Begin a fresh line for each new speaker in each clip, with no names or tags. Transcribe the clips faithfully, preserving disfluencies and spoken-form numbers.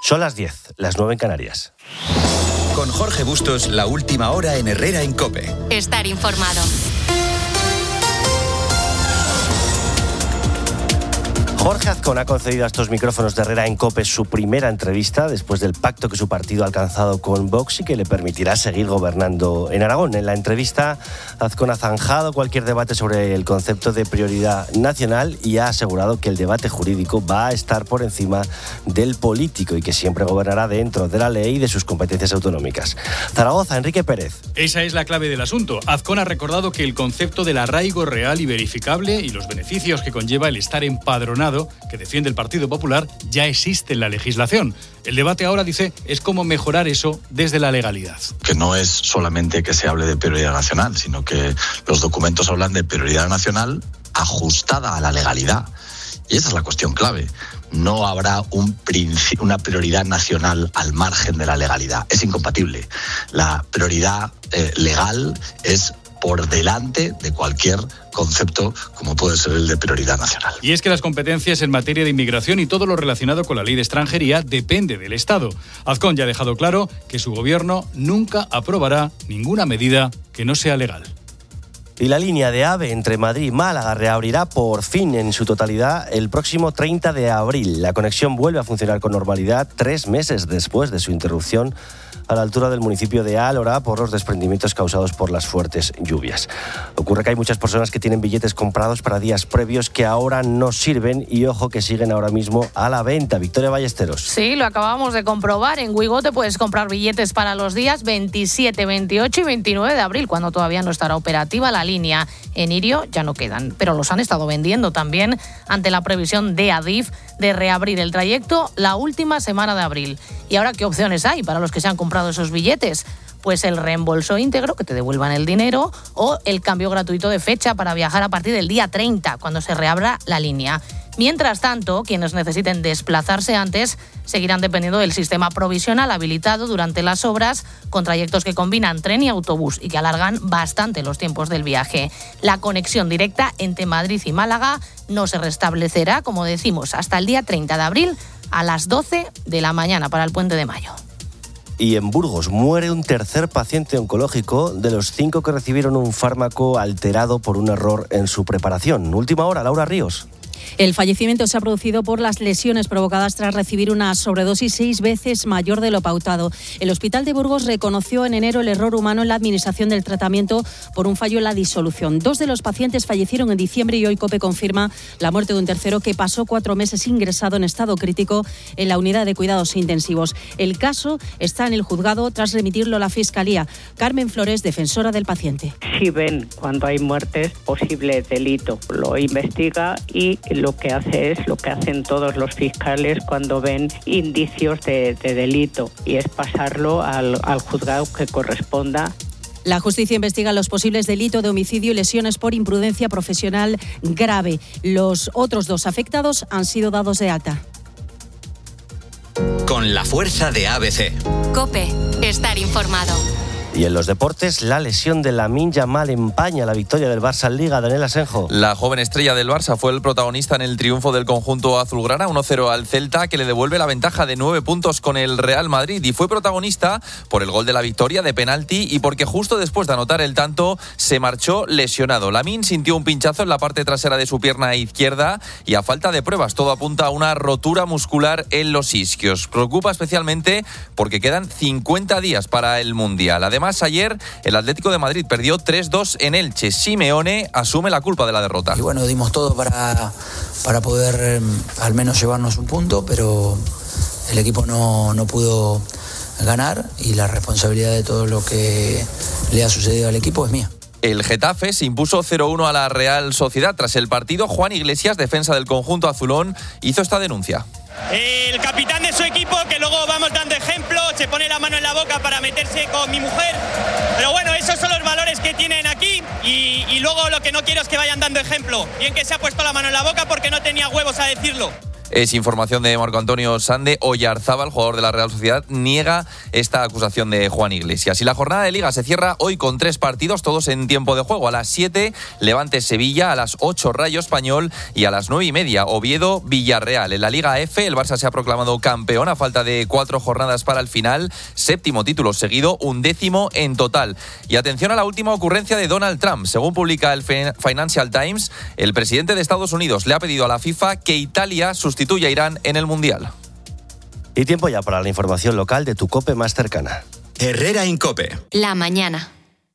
Son las diez, las nueve en Canarias.
Con Jorge Bustos, la última hora en Herrera en COPE.
Estar informado.
Jorge Azcón ha concedido a estos micrófonos de Herrera en COPE su primera entrevista después del pacto que su partido ha alcanzado con Vox y que le permitirá seguir gobernando en Aragón. En la entrevista, Azcón ha zanjado cualquier debate sobre el concepto de prioridad nacional y ha asegurado que el debate jurídico va a estar por encima del político y que siempre gobernará dentro de la ley y de sus competencias autonómicas. Zaragoza, Enrique Pérez.
Esa es la clave del asunto. Azcón ha recordado que el concepto del arraigo real y verificable y los beneficios que conlleva el estar empadronado que defiende el Partido Popular ya existe en la legislación. El debate ahora, dice, es cómo mejorar eso desde la legalidad.
Que no es solamente que se hable de prioridad nacional, sino que los documentos hablan de prioridad nacional ajustada a la legalidad. Y esa es la cuestión clave. No habrá un princi- una prioridad nacional al margen de la legalidad. Es incompatible. La prioridad eh, legal es por delante de cualquier concepto como puede ser el de prioridad nacional.
Y es que las competencias en materia de inmigración y todo lo relacionado con la ley de extranjería depende del Estado. Azcón ya ha dejado claro que su gobierno nunca aprobará ninguna medida que no sea legal.
Y la línea de AVE entre Madrid y Málaga reabrirá por fin en su totalidad el próximo treinta de abril. La conexión vuelve a funcionar con normalidad tres meses después de su interrupción a la altura del municipio de Álora por los desprendimientos causados por las fuertes lluvias. Ocurre que hay muchas personas que tienen billetes comprados para días previos que ahora no sirven y ojo que siguen ahora mismo a la venta. Victoria Ballesteros.
Sí, lo acabamos de comprobar. En Wigo te puedes comprar billetes para los días veintisiete, veintiocho y veintinueve de abril, cuando todavía no estará operativa la línea. En Irio ya no quedan, pero los han estado vendiendo también ante la previsión de Adif de reabrir el trayecto la última semana de abril. ¿Y ahora qué opciones hay para los que se han comprado esos billetes? Pues el reembolso íntegro, que te devuelvan el dinero, o el cambio gratuito de fecha para viajar a partir del día treinta, cuando se reabra la línea. Mientras tanto, quienes necesiten desplazarse antes seguirán dependiendo del sistema provisional habilitado durante las obras, con trayectos que combinan tren y autobús y que alargan bastante los tiempos del viaje. La conexión directa entre Madrid y Málaga no se restablecerá, como decimos, hasta el día treinta de abril a las doce de la mañana para el Puente de Mayo.
Y en Burgos muere un tercer paciente oncológico de los cinco que recibieron un fármaco alterado por un error en su preparación. Última hora, Laura Ríos.
El fallecimiento se ha producido por las lesiones provocadas tras recibir una sobredosis seis veces mayor de lo pautado. El Hospital de Burgos reconoció en enero el error humano en la administración del tratamiento por un fallo en la disolución. Dos de los pacientes fallecieron en diciembre y hoy COPE confirma la muerte de un tercero que pasó cuatro meses ingresado en estado crítico en la unidad de cuidados intensivos. El caso está en el juzgado tras remitirlo a la Fiscalía. Carmen Flores, defensora del paciente.
Si ven cuando hay muertes, posible delito. Lo investiga y lo que hace es lo que hacen todos los fiscales cuando ven indicios de, de delito, y es pasarlo al, al juzgado que corresponda.
La justicia investiga los posibles delitos de homicidio y lesiones por imprudencia profesional grave. Los otros dos afectados han sido dados de alta.
Con la fuerza de A B C.
COPE, estar informado.
Y en los deportes, la lesión de Lamine Yamal empaña la victoria del Barça en Liga. Daniel Asenjo.
La joven estrella del Barça fue el protagonista en el triunfo del conjunto azulgrana, uno cero al Celta, que le devuelve la ventaja de nueve puntos con el Real Madrid. Y fue protagonista por el gol de la victoria de penalti y porque justo después de anotar el tanto se marchó lesionado. Lamine sintió un pinchazo en la parte trasera de su pierna izquierda y a falta de pruebas todo apunta a una rotura muscular en los isquios. Preocupa especialmente porque quedan cincuenta días para el Mundial. Además, ayer el Atlético de Madrid perdió tres dos en Elche. Simeone asume la culpa de la derrota.
Y bueno, dimos todo para, para poder eh, al menos llevarnos un punto, pero el equipo no, no pudo ganar y la responsabilidad de todo lo que le ha sucedido al equipo es mía.
El Getafe se impuso cero uno a la Real Sociedad. Tras el partido, Juan Iglesias, defensa del conjunto azulón, hizo esta denuncia.
El capitán de su equipo, que luego vamos dando ejemplo, se pone la mano en la boca para meterse con mi mujer. Pero bueno, esos son los valores que tienen aquí y, y luego lo que no quiero es que vayan dando ejemplo. Bien que se ha puesto la mano en la boca porque no tenía huevos a decirlo.
Es información de Marco Antonio Sande. Oyarzábal, jugador de la Real Sociedad, niega esta acusación de Juan Iglesias. Y la jornada de Liga se cierra hoy con tres partidos, todos en tiempo de juego. A las siete, Levante-Sevilla, a las ocho, Rayo Español y a las nueve y media, Oviedo-Villarreal. En la Liga F, el Barça se ha proclamado campeón a falta de cuatro jornadas para el final. Séptimo título seguido, undécimo en total. Y atención a la última ocurrencia de Donald Trump. Según publica el Financial Times, el presidente de Estados Unidos le ha pedido a la FIFA que Italia sustituya sustituye a Irán en el Mundial.
Y tiempo ya para la información local de tu COPE más cercana.
Herrera Incope.
La mañana.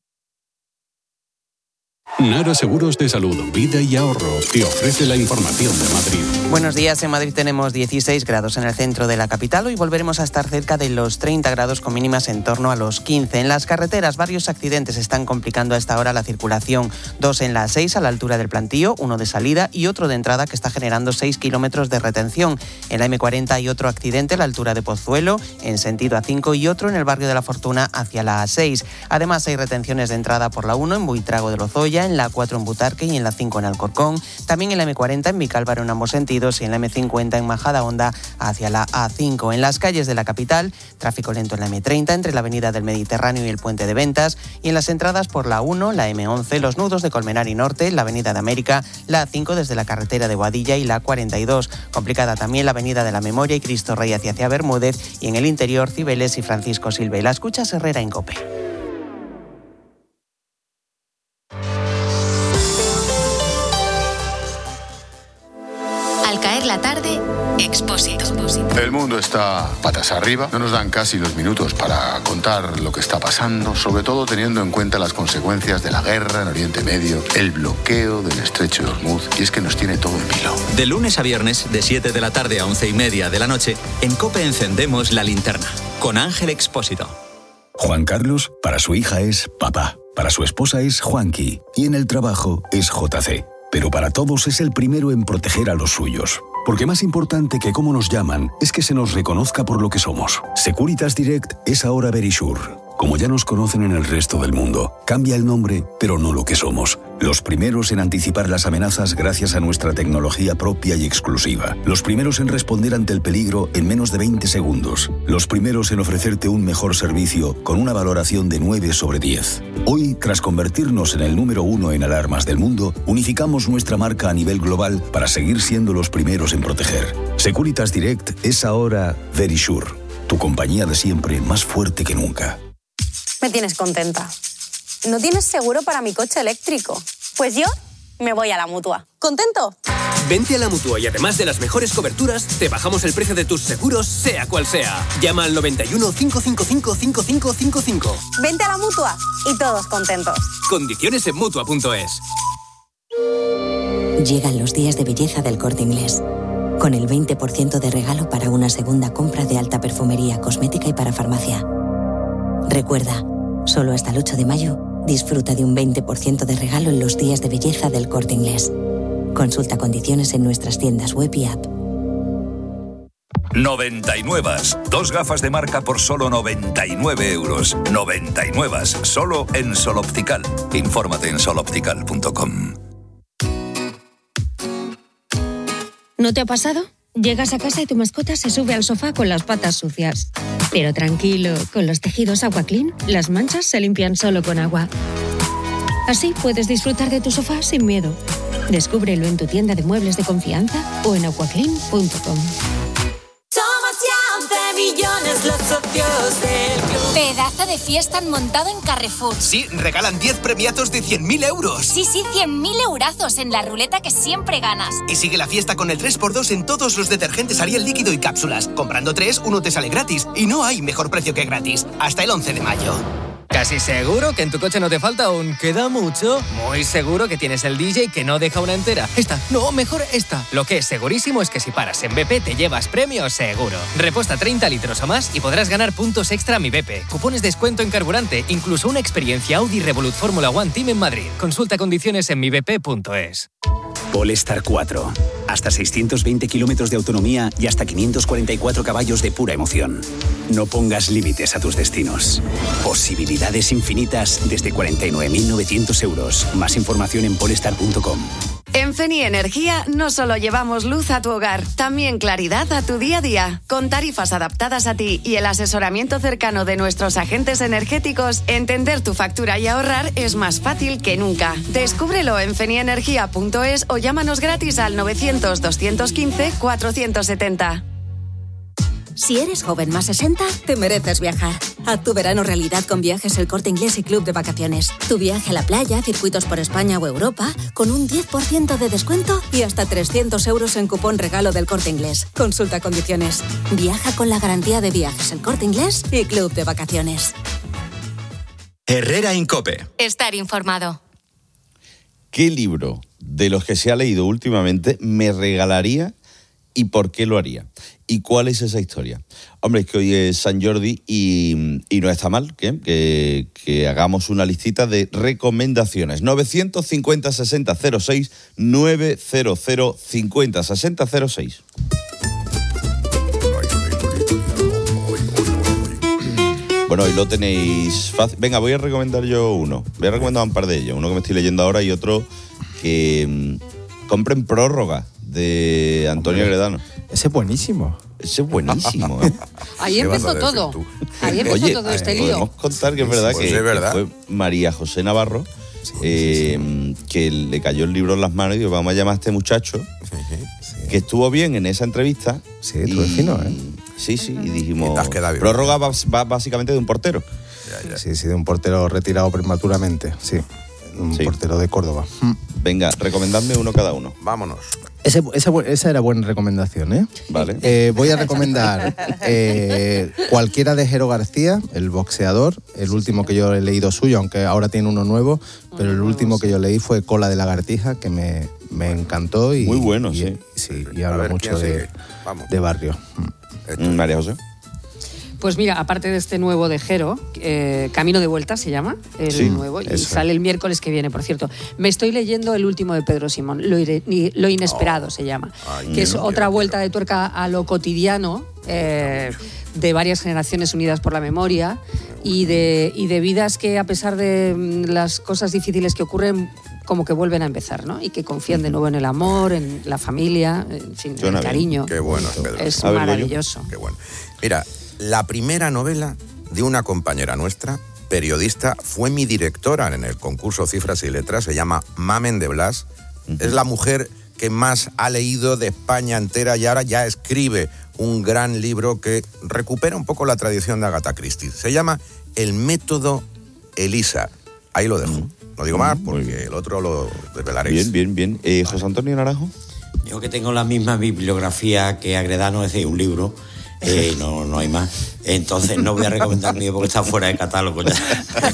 Nara Seguros de Salud, Vida y Ahorro te ofrece la información de Madrid.
Buenos días, en Madrid tenemos dieciséis grados en el centro de la capital. Hoy volveremos a estar cerca de los treinta grados con mínimas en torno a los quince. En las carreteras, varios accidentes están complicando a esta hora la circulación. Dos en la seis a la altura del Plantío, uno de salida y otro de entrada que está generando seis kilómetros de retención. En la eme cuarenta hay otro accidente a la altura de Pozuelo, en sentido A cinco, y otro en el barrio de La Fortuna hacia la A seis. Además hay retenciones de entrada por la uno en Buitrago de Lozoya, en la A cuatro en Butarque y en la cinco en Alcorcón. También en la eme cuarenta en Vicálvaro en ambos sentidos y en la eme cincuenta en Majadahonda hacia la A cinco. En las calles de la capital, tráfico lento en la eme treinta entre la avenida del Mediterráneo y el Puente de Ventas, y en las entradas por la uno, la eme once, los nudos de Colmenar y Norte, la avenida de América, la A cinco desde la carretera de Boadilla y la A cuarenta y dos. Complicada también la avenida de la Memoria y Cristo Rey hacia, hacia Bermúdez, y en el interior Cibeles y Francisco Silva. La escuchas Herrera en COPE.
Al caer la tarde, Expósito.
El mundo está patas arriba, no nos dan casi los minutos para contar lo que está pasando, sobre todo teniendo en cuenta las consecuencias de la guerra en Oriente Medio, el bloqueo del estrecho de Hormuz, y es que nos tiene todo en vilo.
De lunes a viernes, de siete de la tarde a once y media de la noche, en COPE encendemos la linterna, con Ángel Expósito.
Juan Carlos, para su hija es papá, para su esposa es Juanqui, y en el trabajo es jota ce. Pero para todos es el primero en proteger a los suyos. Porque más importante que cómo nos llaman es que se nos reconozca por lo que somos. Securitas Direct es ahora Verisure. Como ya nos conocen en el resto del mundo, cambia el nombre, pero no lo que somos. Los primeros en anticipar las amenazas gracias a nuestra tecnología propia y exclusiva. Los primeros en responder ante el peligro en menos de veinte segundos. Los primeros en ofrecerte un mejor servicio con una valoración de nueve sobre diez. Hoy, tras convertirnos en el número uno en alarmas del mundo, unificamos nuestra marca a nivel global para seguir siendo los primeros en proteger. Securitas Direct es ahora Verisure, tu compañía de siempre más fuerte que nunca.
Me tienes contenta. ¿No tienes seguro para mi coche eléctrico? Pues yo me voy a la Mutua. ¿Contento?
Vente a la Mutua y además de las mejores coberturas, te bajamos el precio de tus seguros, sea cual sea. Llama al noventa y uno, cinco cinco cinco, cinco cinco cinco cinco.
Vente a la Mutua y todos contentos.
Condiciones en Mutua punto es.
Llegan los días de belleza del Corte Inglés. Con el veinte por ciento de regalo para una segunda compra de alta perfumería, cosmética y para farmacia. Recuerda, solo hasta el ocho de mayo, disfruta de un veinte por ciento de regalo en los días de belleza del Corte Inglés. Consulta condiciones en nuestras tiendas web y app.
noventa y nueve. Dos gafas de marca por solo noventa y nueve euros. noventa y nueve. Solo en Sol Optical. Infórmate en sol optical punto com.
¿No te ha pasado? Llegas a casa y tu mascota se sube al sofá con las patas sucias. Pero tranquilo, con los tejidos Aqua Clean, las manchas se limpian solo con agua. Así puedes disfrutar de tu sofá sin miedo. Descúbrelo en tu tienda de muebles de confianza o en aqua clean punto com.
Somos ya once millones los socios del club. Pedazo de fiesta han montado en Carrefour.
Sí, regalan diez premiatos de cien mil euros.
Sí, sí, cien mil eurazos en la ruleta que siempre ganas.
Y sigue la fiesta con el tres por dos en todos los detergentes Ariel líquido y cápsulas. Comprando tres, uno te sale gratis. Y no hay mejor precio que gratis. Hasta el once de mayo.
¿Casi seguro que en tu coche no te falta un queda mucho? Muy seguro que tienes el D J que no deja una entera. Esta, no, mejor esta. Lo que es segurísimo es que si paras en B P te llevas premio seguro. Reposta treinta litros o más y podrás ganar puntos extra a Mi B P. Cupones de descuento en carburante, incluso una experiencia Audi Revolut Fórmula One Team en Madrid. Consulta condiciones en mi b p punto es.
Polestar cuatro. Hasta seiscientos veinte kilómetros de autonomía y hasta quinientos cuarenta y cuatro caballos de pura emoción. No pongas límites a tus destinos. Posibilidades infinitas desde cuarenta y nueve mil novecientos euros. Más información en polestar punto com.
En Feni Energía no solo llevamos luz a tu hogar, también claridad a tu día a día. Con tarifas adaptadas a ti y el asesoramiento cercano de nuestros agentes energéticos, entender tu factura y ahorrar es más fácil que nunca. Descúbrelo en fenienergia punto es o llámanos gratis al novecientos, doscientos quince, cuatrocientos setenta.
Si eres joven más sesenta, te mereces viajar. Haz tu verano realidad con Viajes El Corte Inglés y Club de Vacaciones. Tu viaje a la playa, circuitos por España o Europa, con un diez por ciento de descuento y hasta trescientos euros en cupón regalo del Corte Inglés. Consulta condiciones. Viaja con la garantía de Viajes El Corte Inglés y Club de Vacaciones.
Herrera Incope.
Estar informado.
¿Qué libro de los que se ha leído últimamente me regalaría y por qué lo haría? ¿Y cuál es esa historia? Hombre, es que hoy es San Jordi y, y no está mal ¿qué? que, que hagamos una listita de recomendaciones. novecientos cincuenta, sesenta, cero seis, novecientos cincuenta, sesenta, cero seis. Bueno, hoy lo tenéis fácil. Venga, voy a recomendar yo uno. Voy a recomendar un par de ellos. Uno que me estoy leyendo ahora y otro que mmm, compren Prórroga, de Antonio Gredano.
Ese es buenísimo.
Ese es buenísimo, ¿eh?
Ahí empezó todo. Ahí empezó
Oye,
todo este
lío. Podemos contar que es verdad,
pues
que,
es verdad.
que fue María José Navarro sí, eh, sí, sí. que le cayó el libro en las manos y dijo, vamos a llamar a este muchacho, sí, sí. que estuvo bien en esa entrevista.
Sí, estuvo fino, ¿eh?
Sí, sí, y dijimos, Prórroga va, va básicamente de un portero.
Ya, ya. Sí, sí, de un portero retirado prematuramente, sí. Un sí. portero de Córdoba.
Venga, recomendadme uno cada uno.
Vámonos. Ese, esa, esa era buena recomendación, ¿eh?
Vale.
Eh, voy a recomendar eh, cualquiera de Jero García, el boxeador, el último que yo he leído suyo, aunque ahora tiene uno nuevo, pero el último que yo leí fue Cola de lagartija, que me, me encantó. Y,
muy bueno,
y,
sí.
Sí, y habla mucho de, de barrio.
María José.
Pues mira, aparte de este nuevo de Jero, eh, Camino de Vuelta se llama, el sí, nuevo, y eso. Sale el miércoles que viene, por cierto. Me estoy leyendo el último de Pedro Simón, Lo, iré, lo Inesperado oh. se llama, Ay, que es no, otra vuelta de tuerca a lo cotidiano, eh, de varias generaciones unidas por la memoria y de, y de vidas que, a pesar de las cosas difíciles que ocurren, como que vuelven a empezar, ¿no? Y que confían de nuevo en el amor, en la familia, en fin, en el cariño.
Qué bueno, Pedro.
Es maravilloso.
Qué bueno. Mira, la primera novela de una compañera nuestra, periodista, fue mi directora en el concurso Cifras y Letras, se llama Mamen de Blas. Uh-huh. Es la mujer que más ha leído de España entera y ahora ya escribe un gran libro que recupera un poco la tradición de Agatha Christie. Se llama El método Elisa. Ahí lo dejo. Uh-huh. No digo más porque el otro lo desvelaréis.
Bien, bien, bien. Eh, José Antonio Naranjo.
Yo que tengo la misma bibliografía que Agredano, es decir, un libro. Eh, no, no hay más. Entonces no voy a recomendar ni porque está fuera de catálogo ya.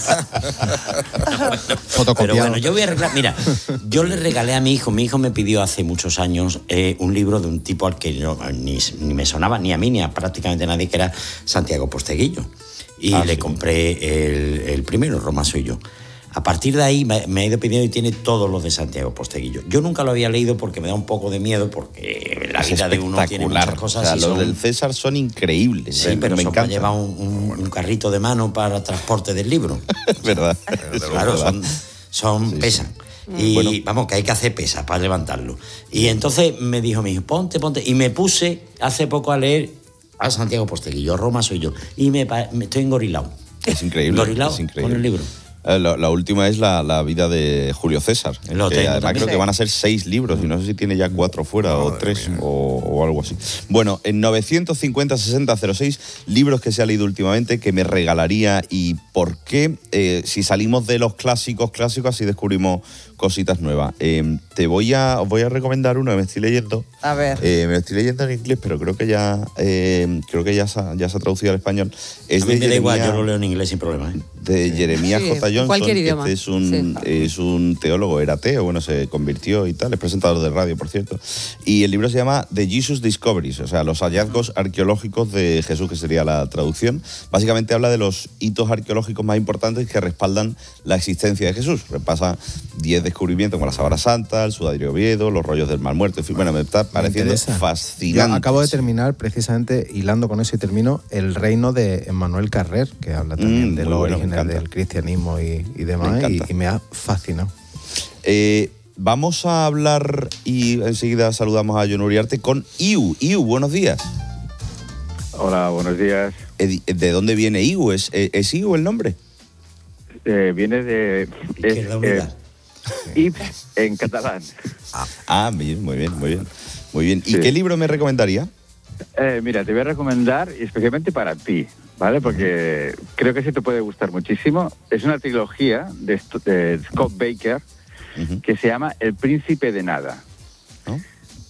Pero bueno, yo voy a arreglar. Mira, yo le regalé a mi hijo, mi hijo me pidió hace muchos años eh, un libro de un tipo al que no, ni, ni me sonaba ni a mí ni a prácticamente nadie, que era Santiago Posteguillo. Y ah, le sí. compré el, el primero, Roma soy yo. A partir de ahí me, me ha ido pidiendo y tiene todos los de Santiago Posteguillo. Yo nunca lo había leído porque me da un poco de miedo, porque la es vida de uno tiene muchas cosas.
O sea,
y
los
son...
del César son increíbles.
Sí,
¿eh?
pero
me
son
encanta.
para llevar un, un, un carrito de mano para transporte del libro.
¿Verdad?
Claro, son, son sí, pesan. Sí. Y bueno, vamos, que hay que hacer pesas para levantarlo. Y entonces me dijo mi hijo, ponte, ponte. Y me puse hace poco a leer a Santiago Posteguillo, Roma soy yo. Y me, me estoy engorilado.
Es increíble.
Engorilado
es increíble.
Con el libro.
La, la última es la, la vida de Julio César.
Lo
que
tengo,
además creo que van a ser seis libros y no sé si tiene ya cuatro fuera oh, o tres o, o algo así. Bueno, en novecientos cincuenta, sesenta, cero seis, libros que se ha leído últimamente que me regalaría y por qué, eh, si salimos de los clásicos clásicos así descubrimos cositas nuevas. Eh, te voy a, os voy a recomendar uno que me estoy leyendo.
A ver.
Eh, me lo estoy leyendo en inglés, pero creo que ya eh, creo que ya se, ha, ya se ha traducido al español. Es
a mí
de
me da
Jeremía,
igual, yo lo leo en inglés sin problema. ¿eh?
De Jeremías
sí,
J. Johnson.
Cualquier idioma.
Este es un, sí. es un teólogo, era ateo, bueno, se convirtió y tal, es presentador de radio, por cierto. Y el libro se llama The Jesus Discoveries, o sea, los hallazgos arqueológicos de Jesús, que sería la traducción. Básicamente habla de los hitos arqueológicos más importantes que respaldan la existencia de Jesús. Repasa diez descubrimientos como la Sábana Santa, el Sudario de Oviedo, los rollos del Mar Muerto, en fin, bueno, me está pareciendo me fascinante.
Yo acabo de terminar, precisamente, hilando con eso y termino, El reino de Emmanuel Carrer, que habla también mm, de los bueno, orígenes del cristianismo y, y demás, y, y me ha fascinado.
Eh, vamos a hablar y enseguida saludamos a Jon Uriarte con Iu. Iu, buenos días.
Hola, buenos días.
¿De dónde viene Iu? ¿Es, es Iu el nombre?
Eh, viene de... Es, eh, Ips en catalán.
Ah, bien, muy bien, muy bien. Muy bien. ¿Y
Sí.
qué libro me recomendaría?
Eh, mira, te voy a recomendar especialmente para ti, ¿vale? Porque creo que sí te puede gustar muchísimo. Es una trilogía de, St- de Scott Baker uh-huh. que se llama El Príncipe de Nada.
¿No?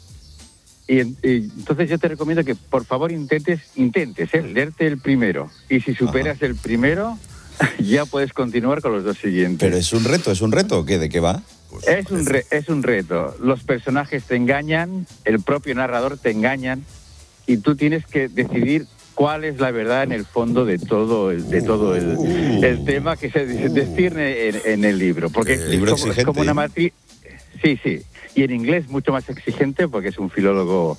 Y, y entonces yo te recomiendo que por favor intentes, intentes ¿eh? leerte el primero. Y si superas Ajá. el primero, ya puedes continuar con los dos siguientes.
Pero es un reto, es un reto. ¿Qué, ¿De qué va?
Pues es, un re, es un reto. Los personajes te engañan, el propio narrador te engañan y tú tienes que decidir cuál es la verdad en el fondo de todo el, de todo el, uh. el tema que se descierne en, en el libro. Porque
el libro
es, como, es como una matriz. Sí, sí. Y en inglés mucho más exigente porque es un filólogo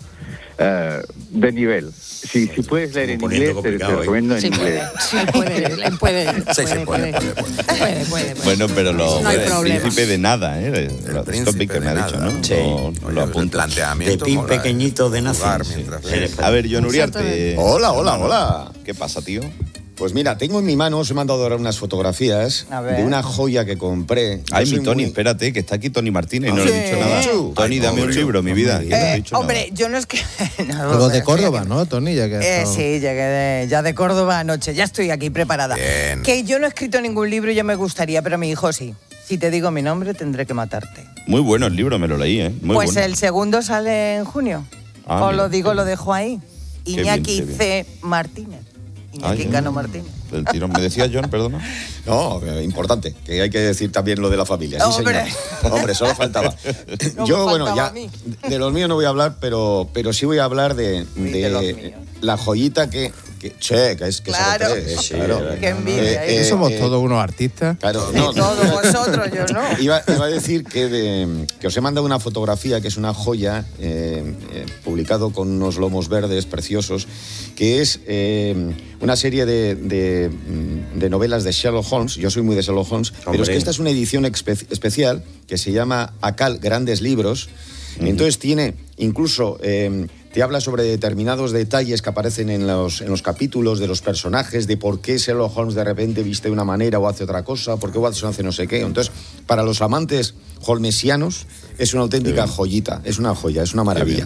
uh, de nivel. Si, si puedes leer en inglés, te, te recomiendo en
sí,
inglés.
Sí, puede, puede,
Sí,
puede,
se puede,
puede, puede, puede.
Bueno, pero lo,
no hay
el
problema.
príncipe de nada, ¿eh? El príncipe me ha dicho, ¿no?
Sí.
No, lo apunto.
De pin pequeñito de nacer.
Sí. Sí. A ver, Jon Uriarte.
Hola, hola, hola.
¿Qué pasa, tío?
Pues mira, tengo en mi mano, os he mandado ahora unas fotografías de una joya que compré.
Ay,
Yo
mi
soy
Tony,
muy...
espérate, que está aquí Tony Martínez y no
Sí.
le he dicho nada. Tony,
Ay,
dame un
pobre.
libro, mi vida. que no he
Eh,
dicho
hombre,
nada.
yo no es que... no,
Algo de
pero
Córdoba,
sí,
¿no, Tony? Ya que has
Eh,
estado-
sí, llegué de- ya de Córdoba anoche. Ya estoy aquí preparada.
Bien.
Que yo no he escrito ningún libro y ya me gustaría, pero mi hijo sí. Si te digo mi nombre, tendré que matarte.
Muy bueno el libro, me lo leí, ¿eh? Muy
pues
bueno.
el segundo sale en junio.
Ah,
Os
mira.
lo digo, lo dejo ahí.
Qué bien,
Iñaki
qué bien.
C. Martínez. Iñaki
Ay,
Cano Martínez.
El tirón. ¿Me decía John, perdona?
No, eh, importante, que hay que decir también lo de la familia. Sí,
Hombre.
señor. Hombre, solo faltaba.
No
Yo,
me
bueno,
faltaba
ya
a mí.
de los míos no voy a hablar, pero, pero sí voy a hablar de,
Uy,
de
de los míos.
la joyita que... que che, que es que
Claro.
se lo crees,
Sí,
claro.
qué envidia,
Eh,
¿eh?
eh,
Somos
eh,
todos unos artistas.
Claro, no,
Todos vosotros, yo no.
Iba, iba a decir que, de- que os he mandado una fotografía que es una joya, eh, eh, publicado con unos lomos verdes preciosos, que es eh, una serie de, de, de novelas de Sherlock Holmes. Yo soy muy de Sherlock Holmes, pero es
Hombre.
que esta es una edición espe- especial que se llama Acal Grandes Libros. Entonces tiene incluso... eh, te habla sobre determinados detalles que aparecen en los, en los capítulos de los personajes, de por qué Sherlock Holmes de repente viste de una manera o hace otra cosa, por qué Watson hace no sé qué. Entonces, para los amantes holmesianos, es una auténtica joyita, es una joya, es una maravilla.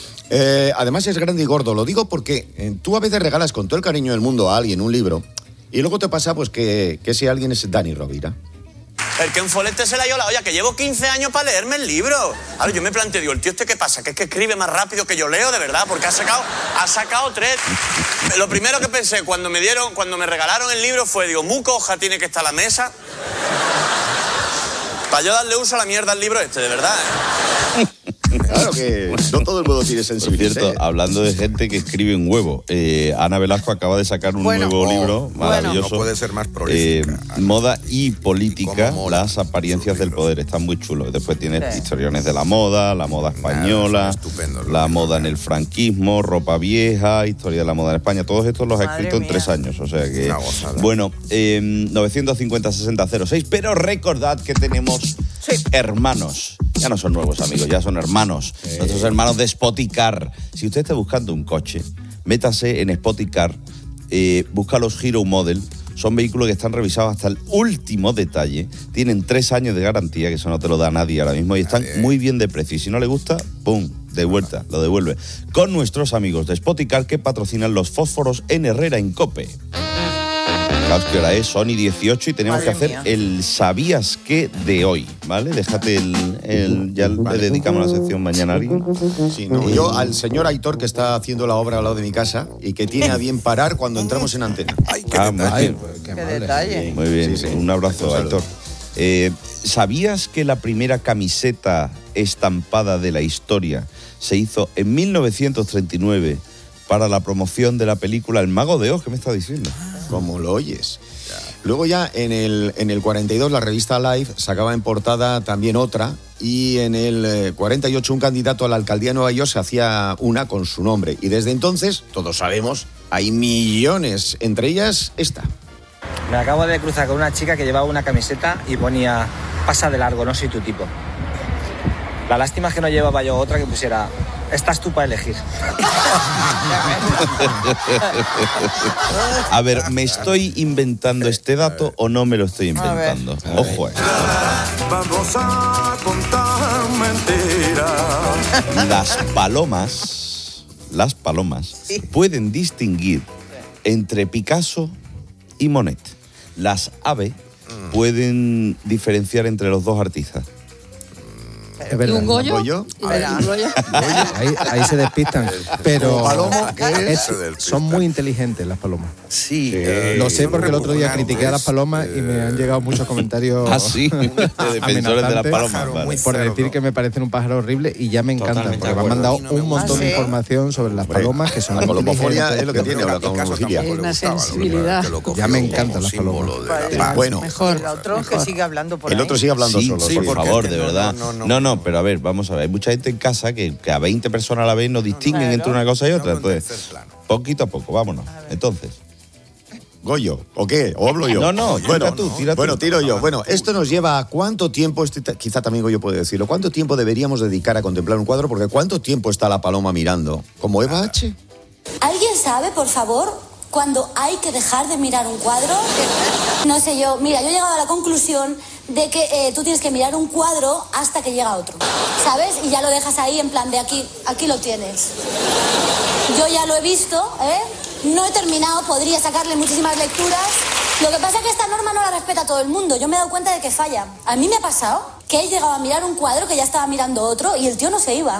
Eh, además es grande y gordo, lo digo porque eh, tú a veces regalas con todo el cariño del mundo a alguien un libro y luego te pasa pues que, que ese alguien es Dani Rovira.
El que un folete se la dio la olla, que llevo quince años para leerme el libro. Ahora yo me planteo, digo, ¿el tío este qué pasa? ¿Que es que escribe más rápido que yo leo, de verdad? Porque ha sacado, ha sacado tres. Lo primero que pensé cuando me dieron, cuando me regalaron el libro fue, digo, muy coja tiene que estar la mesa. Para yo darle uso a la mierda al libro este, de verdad, ¿eh?
Claro que no todo el mundo tiene
Por
sensibilidad.
cierto, hablando de gente que escribe un huevo, eh, Ana Velasco acaba de sacar un
Bueno,
nuevo
oh,
libro
bueno.
maravilloso.
No puede ser más prolífica.
Eh, moda y política, las apariencias del poder. Están muy chulos. Después tiene
Sí.
historiones de la moda, la moda española, la moda en el franquismo, ropa vieja, historia de la moda en España. Todos estos los ha
Madre
escrito en
mía.
tres años. O sea que,
Una gozada.
bueno, eh, novecientos cincuenta sesenta cero seis. Pero recordad que tenemos hermanos. Ya no son nuevos amigos, ya son hermanos. Nuestros hermanos de Spoticar. Si usted está buscando un coche, métase en Spoticar, eh, busca los Hero Model. Son vehículos que están revisados hasta el último detalle. Tienen tres años de garantía, que eso no te lo da nadie ahora mismo, y están muy bien de precio. Y si no le gusta, ¡pum!, de vuelta, lo devuelve. Con nuestros amigos de Spoticar que patrocinan los fósforos en Herrera en COPE. Fijaos que hora es, Sony dieciocho y tenemos
Madre
que hacer
mía.
el ¿sabías qué? De hoy, ¿vale? Déjate el... el ya le dedicamos la sección mañana a alguien.
Sí, no, yo al señor Aitor que está haciendo la obra al lado de mi casa y que tiene a bien parar cuando entramos en antena.
Ah, muy bien.
Qué detalle.
Muy bien, un abrazo, Héctor. Eh, ¿Sabías que la primera camiseta estampada de la historia se hizo en mil novecientos treinta y nueve para la promoción de la película El Mago de Oz? ¿Qué me está diciendo?
Como lo oyes. Luego ya en el, en el cuarenta y dos la revista Life sacaba en portada también otra y en el eh, cuarenta y ocho un candidato a la alcaldía de Nueva York se hacía una con su nombre. Y desde entonces, todos sabemos, hay millones, entre ellas esta.
Me acabo de cruzar con una chica que llevaba una camiseta y ponía pasa de largo, no soy tu tipo.
La lástima es que no llevaba yo otra que pusiera, estás tú para elegir.
A ver, ¿me estoy inventando este dato o no me lo estoy inventando? Ojo, eh.
Vamos a contar mentiras.
Las palomas, las palomas pueden distinguir entre Picasso y Monet. Las aves pueden diferenciar entre los dos artistas.
Es verdad.
¿Y un Goyo?
¿Goyo?
¿Y un Goyo?
Ahí, ahí se despistan. Pero
palomo, ¿qué es?
es- son muy inteligentes las palomas.
Sí.
Eh, lo sé porque el otro día critiqué a las palomas y me han llegado muchos comentarios
Ah, sí, de defensores de las palomas. Vale.
por decir que me parecen un pájaro horrible y ya me encanta
Totalmente
porque
de
me han
acuerdo.
mandado un montón
¿Ah,
de
sí?
información sobre las palomas que son
La colomofonia
inteligentes.
es lo que tiene, o la colomofilia.
Es una sensibilidad.
Ya me encantan las palomas.
Bueno,
El otro que sigue hablando por
el
ahí.
otro sigue hablando
Sí,
solo.
sí,
por
por
favor.
favor, de verdad. No, no, pero a ver, vamos a ver. Hay mucha gente en casa que, que a veinte personas a la vez no distinguen
Claro.
entre una cosa y otra. Entonces, poquito a poco, vámonos. Entonces.
Goyo, ¿o qué? ¿O hablo yo?
No, no,
bueno,
tira tú, tira tú.
Bueno, tiro yo. Bueno, esto nos lleva a cuánto tiempo, este, quizá también Goyo puede decirlo, ¿cuánto tiempo deberíamos dedicar a contemplar un cuadro? Porque ¿cuánto tiempo está la paloma mirando? ¿Como Eva H?
¿Alguien sabe, por favor, cuándo hay que dejar de mirar un cuadro? No sé yo. Mira, yo he llegado a la conclusión de que eh, tú tienes que mirar un cuadro hasta que llega otro, ¿sabes? Y ya lo dejas ahí en plan de aquí, aquí lo tienes. Yo ya lo he visto, ¿eh? No he terminado, podría sacarle muchísimas lecturas. Lo que pasa es que esta norma no la respeta todo el mundo. Yo me he dado cuenta de que falla. A mí me ha pasado que he llegado a mirar un cuadro que ya estaba mirando otro y el tío no se iba.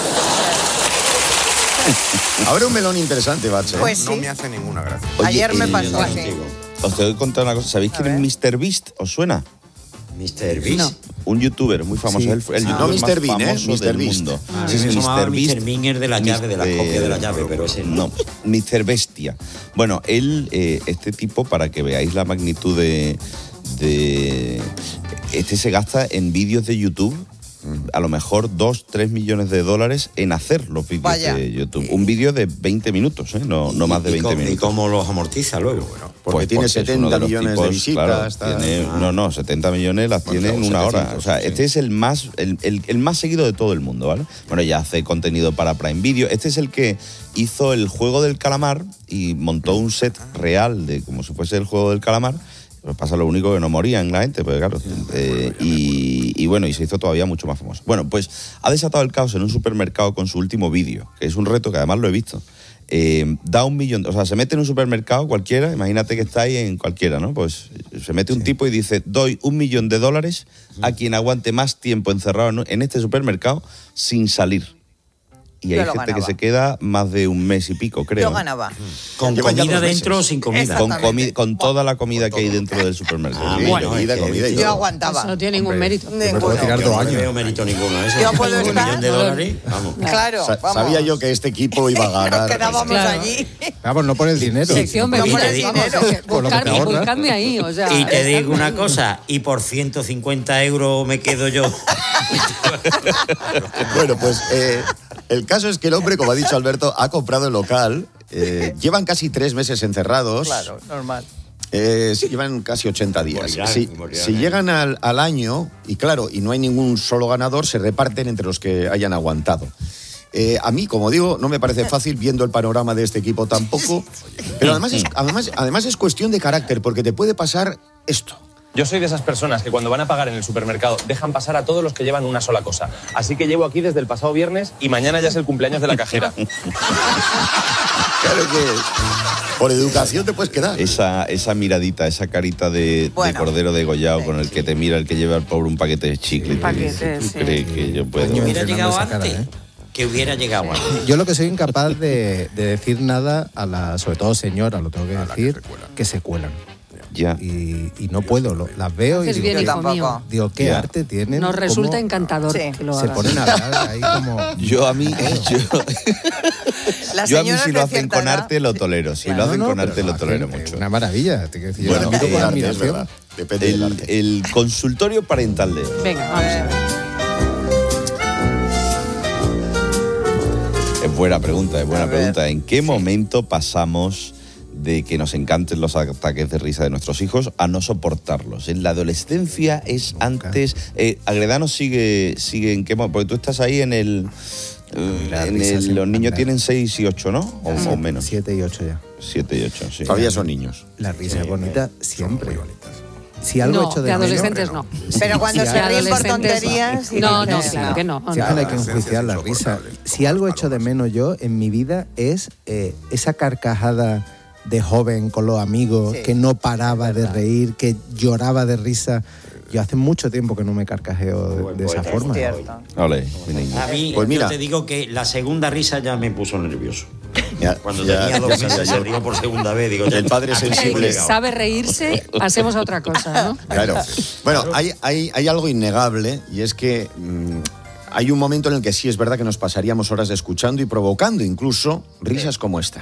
Abre un melón interesante, Bache.
Pues
No
sí.
me hace ninguna gracia.
Ayer me
eh,
pasó así.
Os tengo que contar una cosa. ¿Sabéis quién es míster Beast? ¿Os suena?
míster Beast.
Un youtuber muy famoso.
Sí.
El, el
Ah.
youtuber
No
más
míster Bean, ¿eh?
famoso
míster
del
Beast.
mundo.
Ah,
Sí, sí,
me llamaba
míster Beast.
míster Minger de la llave, de la
Mister
copia de la llave, pero ese no.
No, míster Bestia. Bueno, él, eh, este tipo, para que veáis la magnitud de, de... Este se gasta en vídeos de YouTube a lo mejor dos, tres millones de dólares en hacer los vídeos
Vaya.
de YouTube. Un vídeo de veinte minutos, ¿eh? no, no más de
¿Y
veinte
cómo-
minutos.
¿Y cómo los amortiza luego? Bueno,
Porque tiene
es uno
setenta
de los
millones de
tipos,
visitas,
claro,
está-
tiene-
Ah.
no, no, setenta millones las
Bueno,
tiene en
claro,
una hora.
setecientos,
O sea,
sí.
este es el más, el, el- el más seguido de todo el mundo, ¿vale? Bueno, ya hace contenido para Prime Video. Este es el que hizo el juego del calamar y montó un set real de como si fuese el juego del calamar. Lo que pasa lo único que no morían la gente, pues claro. Eh, y, y bueno, y se hizo todavía mucho más famoso. Bueno, pues ha desatado el caos en un supermercado con su último vídeo, que es un reto que además lo he visto. Eh, da un millón, o sea, se mete en un supermercado cualquiera, imagínate que está ahí en cualquiera, ¿no? Pues se mete un tipo y dice, doy un millón de dólares a quien aguante más tiempo encerrado en, en este supermercado sin salir. Y hay
Yo lo
gente
ganaba.
que se queda más de un mes y pico, creo.
Yo ganaba.
¿Con
Llevan ya
comida
dos
dentro o
meses.
sin comida?
Con, comi- con toda la comida que hay dentro del supermercado.
Ah,
Sí.
bueno,
comida,
es que-
comida y
Yo
todo.
aguantaba.
Eso no tiene ningún
Hombre,
mérito.
Yo me puedo
Ninguno.
tirar
Yo
dos
no le
años.
veo mérito ninguno. Eso.
Yo puedo
Un
estar-
millón de dólares, vamos.
Claro,
Sa-
vamos.
Sabía yo que este equipo iba a ganar.
Nos quedábamos
Claro.
allí.
Vamos, no por el dinero.
Sección
sino por-
Y
bebida,
te digo-
vamos,
Por lo que te
buscarme,
ahorras.
buscarme ahí, o sea.
Y te digo una
estarme-
cosa, y por ciento cincuenta euros me quedo yo.
Bueno, pues eh, el caso es que el hombre, como ha dicho Alberto, ha comprado el local. eh, llevan casi tres meses encerrados.
Claro, normal.
Eh, sí, llevan casi ochenta días.
Morirán,
si
morirán,
si
¿eh?
llegan al, al año, y claro, y no hay ningún solo ganador, se reparten entre los que hayan aguantado. Eh, a mí, como digo, no me parece fácil viendo el panorama de este equipo tampoco, pero además es, además, además es cuestión de carácter, porque te puede pasar esto.
Yo soy de esas personas que cuando van a pagar en el supermercado dejan pasar a todos los que llevan una sola cosa. Así que llevo aquí desde el pasado viernes y mañana ya es el cumpleaños de la cajera.
Claro que por educación te puedes quedar.
Esa, esa miradita, esa carita de,
Bueno.
de cordero degollado con el que te mira el que lleva al pobre un paquete de chicle. y te
Paquete,
dice, ¿tú
sí.
crees que yo puedo?
Año
Hubiera
entrenando
llegado
esa cara,
antes.
¿eh?
Que hubiera llegado antes.
Yo lo que soy incapaz de, de decir nada a la, sobre todo señora, lo tengo que decir, que se cuelan.
Ya.
Y, y no puedo, lo- las veo y
Haces
digo,
bien,
Yo
hijo
tampoco.
mío.
digo, qué
Ya.
arte tienen.
Nos resulta
cómo
encantador
Sí.
que lo
se
hagas.
ponen a hablar ahí como...
Yo a mí, yo,
Las
yo a mí
señoras
si
de
lo hacen
cierta
con
edad-
arte lo tolero. Si lo
No,
hacen
no,
con
pero
arte lo
hacen,
tolero
eh,
mucho.
Una maravilla. Te quiero decir, yo
Bueno,
lo miro
eh,
con
arte, es
admiración.
verdad. Depende del
El,
arte.
el consultorio parental de hoy.
Venga, vamos a ver.
Es buena pregunta, es buena pregunta. ¿En qué momento pasamos de que nos encanten los ataques de risa de nuestros hijos a no soportarlos. En la adolescencia es antes... Eh, Agredano sigue, sigue en qué... Porque tú estás ahí en el... En el los niños tienen seis y ocho, ¿no? O, o menos.
siete y ocho ya.
siete y ocho, sí.
Todavía son niños.
La risa es bonita siempre. Si algo
no,
hecho de,
de adolescentes
menos,
no.
Pero cuando
Sí,
se ríen por
adolescentes
tonterías...
No, no,
sí,
claro que no. no.
Siempre hay que enjuiciar la risa. Si algo echo de menos yo en mi vida es eh, esa carcajada de joven con los amigos,
Sí.
que no paraba de reír, que lloraba de risa. Yo hace mucho tiempo que no me carcajeo de, de esa forma.
Ole, mi niño.
A mí,
Pues mira.
yo te digo que la segunda risa ya me puso nervioso.
Ya,
Cuando
ya,
tenía dos
ya,
meses
ya.
se rió por segunda vez. Digo,
El padre
aquí
sensible.
he llegado.
Sabe reírse, pasemos a otra cosa, ¿no?
Claro. Bueno, hay, hay, hay algo innegable y es que mmm, hay un momento en el que sí es verdad que nos pasaríamos horas escuchando y provocando incluso risas como esta.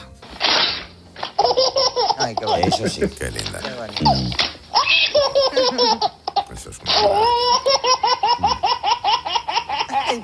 Ay, qué bonito.
Eso sí.
Qué linda.
Qué bonito.
Eso es
Ay,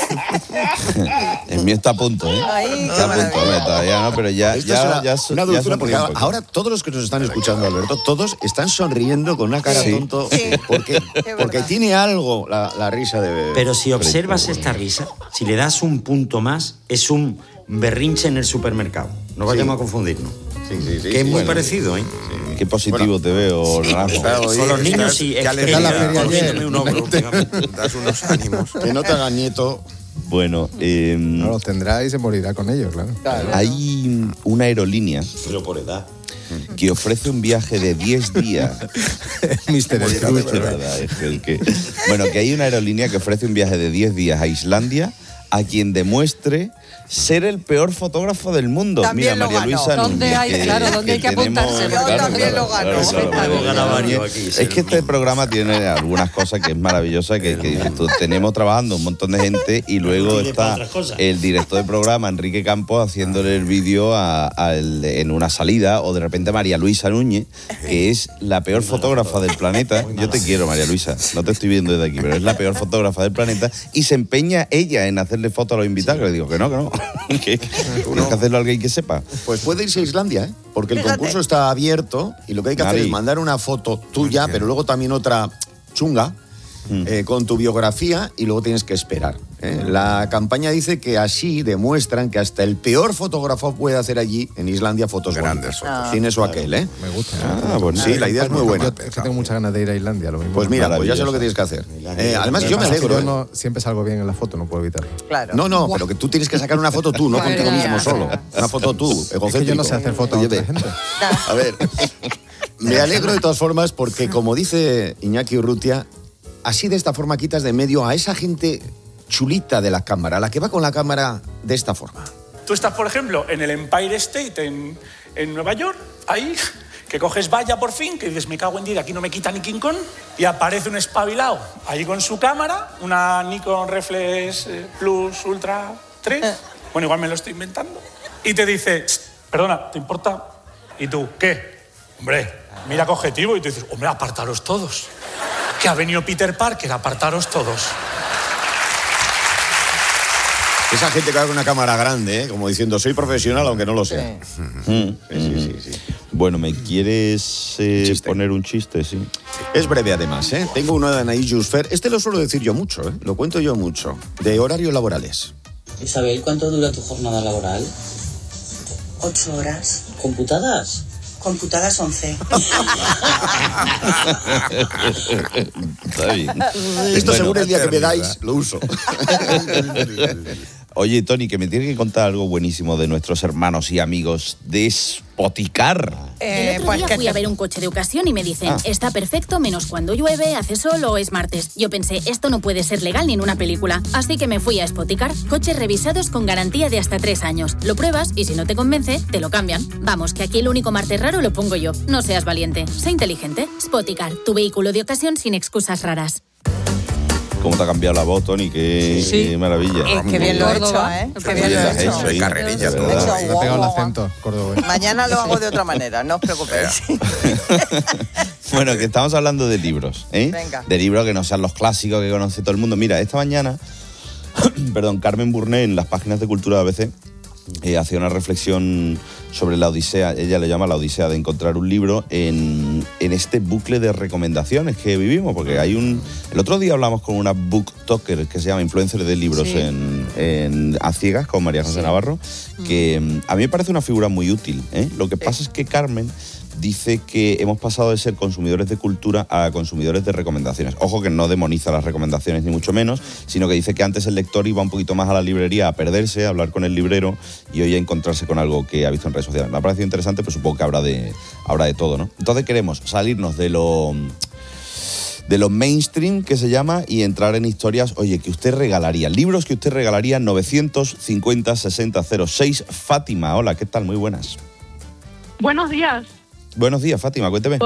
pobre.
El mío está a punto, ¿eh?
Ay,
Está a
qué
punto, hombre, todavía no, pero ya...
Esto
ya,
es una,
ya,
una
ya
dulzura
son
porque
un
ahora,
poco.
ahora todos los que nos están escuchando, Alberto, todos están sonriendo con una cara
Sí.
tonto
Sí.
porque,
Es
porque
verdad.
tiene algo la, la risa de bebé.
Pero si observas esta risa, si le das un punto más, es un berrinche en el supermercado. No vayamos
Sí.
a confundirnos.
Sí, sí, sí,
que es
sí,
muy
bueno.
parecido, ¿eh?
Qué positivo te veo, Naranjo.
Claro, oye,
Con los niños
estás-
sí.
ya le
expresa,
das la feria
poniéndome
ayer.
un hombro últimamente.
Das unos ánimos.
Que no te haga nieto.
Bueno, eh,
No los tendrá y se morirá con ellos, claro.
hay una aerolínea
Pero por edad.
que ofrece un viaje de diez días.
mister
Es
Scrooge.
verdad, es que el que- Bueno, que hay una aerolínea que ofrece un viaje de diez días a Islandia a quien demuestre ser el peor fotógrafo del mundo.
También
Mira,
lo
María
ganó.
Luisa
¿Dónde
Núñez,
hay- claro, dónde hay que
tenemos-
apuntarse?
Yo
claro,
también
claro,
lo ganó.
claro, claro,
Luego
claro,
gana
claro.
varios aquí,
Es que este programa tiene algunas cosas que es maravillosa, que, que dices tú, tenemos trabajando un montón de gente y luego
Tiene para
está
otras cosas.
el director del programa, Enrique Campos, haciéndole el vídeo a- al- en una salida, o de repente María Luisa Núñez, que es la peor fotógrafa del planeta. Yo te quiero, María Luisa, no te estoy viendo desde aquí, pero es la peor fotógrafa del planeta y se empeña ella en hacerle fotos a los invitados. Que le digo que no, que no, que tienes que hacerlo a alguien que sepa.
Pues puede irse a Islandia, ¿eh? Porque el
Fíjate.
concurso está abierto y lo que hay que hacer
Mari.
es mandar una foto tuya, pero luego también otra chunga,
Mm.
eh, con tu biografía y luego tienes que esperar. ¿eh? La campaña dice que así demuestran que hasta el peor fotógrafo puede hacer allí en Islandia fotos
Grandes
bonitas.
fotos.
Tiene eso aquel, ¿eh?
Me gusta.
Ah, bueno.
Sí, la idea es muy buena.
Yo es que tengo muchas ganas de ir a Islandia. Lo mismo.
Pues mira, pues ya sé lo que tienes que hacer. Eh, además, yo me alegro.
Yo
¿eh?
no, siempre salgo bien en la foto, no puedo evitarlo.
Claro.
No, no, pero que tú tienes que sacar una foto tú, no
Madre
contigo
mía.
mismo solo. Una foto tú, egocéntrico.
Es que yo no sé hacer fotos a
Oye,
otra
ve.
gente.
A ver, me alegro de todas formas porque, como dice Iñaki Urrutia, así de esta forma quitas de medio a esa gente chulita de la cámara, la que va con la cámara de esta forma.
Tú estás, por ejemplo, en el Empire State en, en Nueva York, ahí, que coges valla por fin, que dices, me cago en diez, aquí no me quita ni King Kong, y aparece un espabilado ahí con su cámara, una Nikon Reflex eh, Plus Ultra tres, bueno, igual me lo estoy inventando, y te dice, "Tss, perdona, ¿te importa? ¿Y tú, qué? Hombre, mira qué objetivo, y tú dices, hombre, apartaros todos, que ha venido Peter Parker, apartaros todos.
Esa gente que va con una cámara grande, ¿eh? Como diciendo, soy profesional aunque no lo sea.
Mm.
Sí, sí, sí.
Bueno, ¿me quieres eh, poner un chiste? Sí.
Es breve además, ¿eh? Tengo uno de Anaïs Jusfer. Este lo suelo decir yo mucho, ¿eh? Lo cuento yo mucho. De horarios laborales.
Isabel, ¿cuánto dura tu jornada laboral?
Ocho horas.
¿Computadas?
Computadas once.
Está bien.
Esto
Bueno,
según el día que me
terrible.
dais, lo uso.
Oye, Tony, que me tienes que contar algo buenísimo de nuestros hermanos y amigos de Spoticar.
El otro día fui a ver un coche de ocasión y me dicen,
Ah.
está perfecto menos cuando llueve, hace sol o es martes. Yo pensé, esto no puede ser legal ni en una película. Así que me fui a Spoticar, coches revisados con garantía de hasta tres años. Lo pruebas y si no te convence, te lo cambian. Vamos, que aquí el único martes raro lo pongo yo. No seas valiente, sé inteligente. Spoticar, tu vehículo de ocasión sin excusas raras.
¿Cómo te ha cambiado la voz, Tony? Qué,
Sí.
qué maravilla.
Eh, qué bien lo he hecho, ¿eh? Qué bien lo he hecho.
ahí,
carrerilla,
de
todo.
verdad.
He hecho
Me ha pegado el
guau,
acento cordobés.
Mañana lo hago de otra manera, no os preocupéis.
Bueno, que estamos hablando de libros, ¿eh?
Venga.
De libros que no sean los clásicos que conoce todo el mundo. Mira, esta mañana, perdón, Carmen Burné en las páginas de Cultura A B C eh, hacía una reflexión sobre la odisea, ella le llama la odisea de encontrar un libro en, en este bucle de recomendaciones que vivimos, porque hay un... El otro día hablamos con una booktalker que se llama influencer de libros sí. en, en A Ciegas, con María José sí. Navarro, que mm. a mí me parece una figura muy útil, ¿eh? Lo que pasa es que Carmen dice que hemos pasado de ser consumidores de cultura a consumidores de recomendaciones. Ojo que no demoniza las recomendaciones ni mucho menos, sino que dice que antes el lector iba un poquito más a la librería a perderse, a hablar con el librero y hoy a encontrarse con algo que ha visto en redes sociales. Me ha parecido interesante, pero supongo que habrá de, habrá de todo, ¿no? Entonces queremos salirnos de lo... de lo mainstream, que se llama, y entrar en historias, oye, que usted regalaría, libros que usted regalaría. Novecientos cincuenta sesenta cero seis. Fátima, hola, ¿qué tal? Muy buenas.
Buenos días.
Buenos días, Fátima, cuénteme.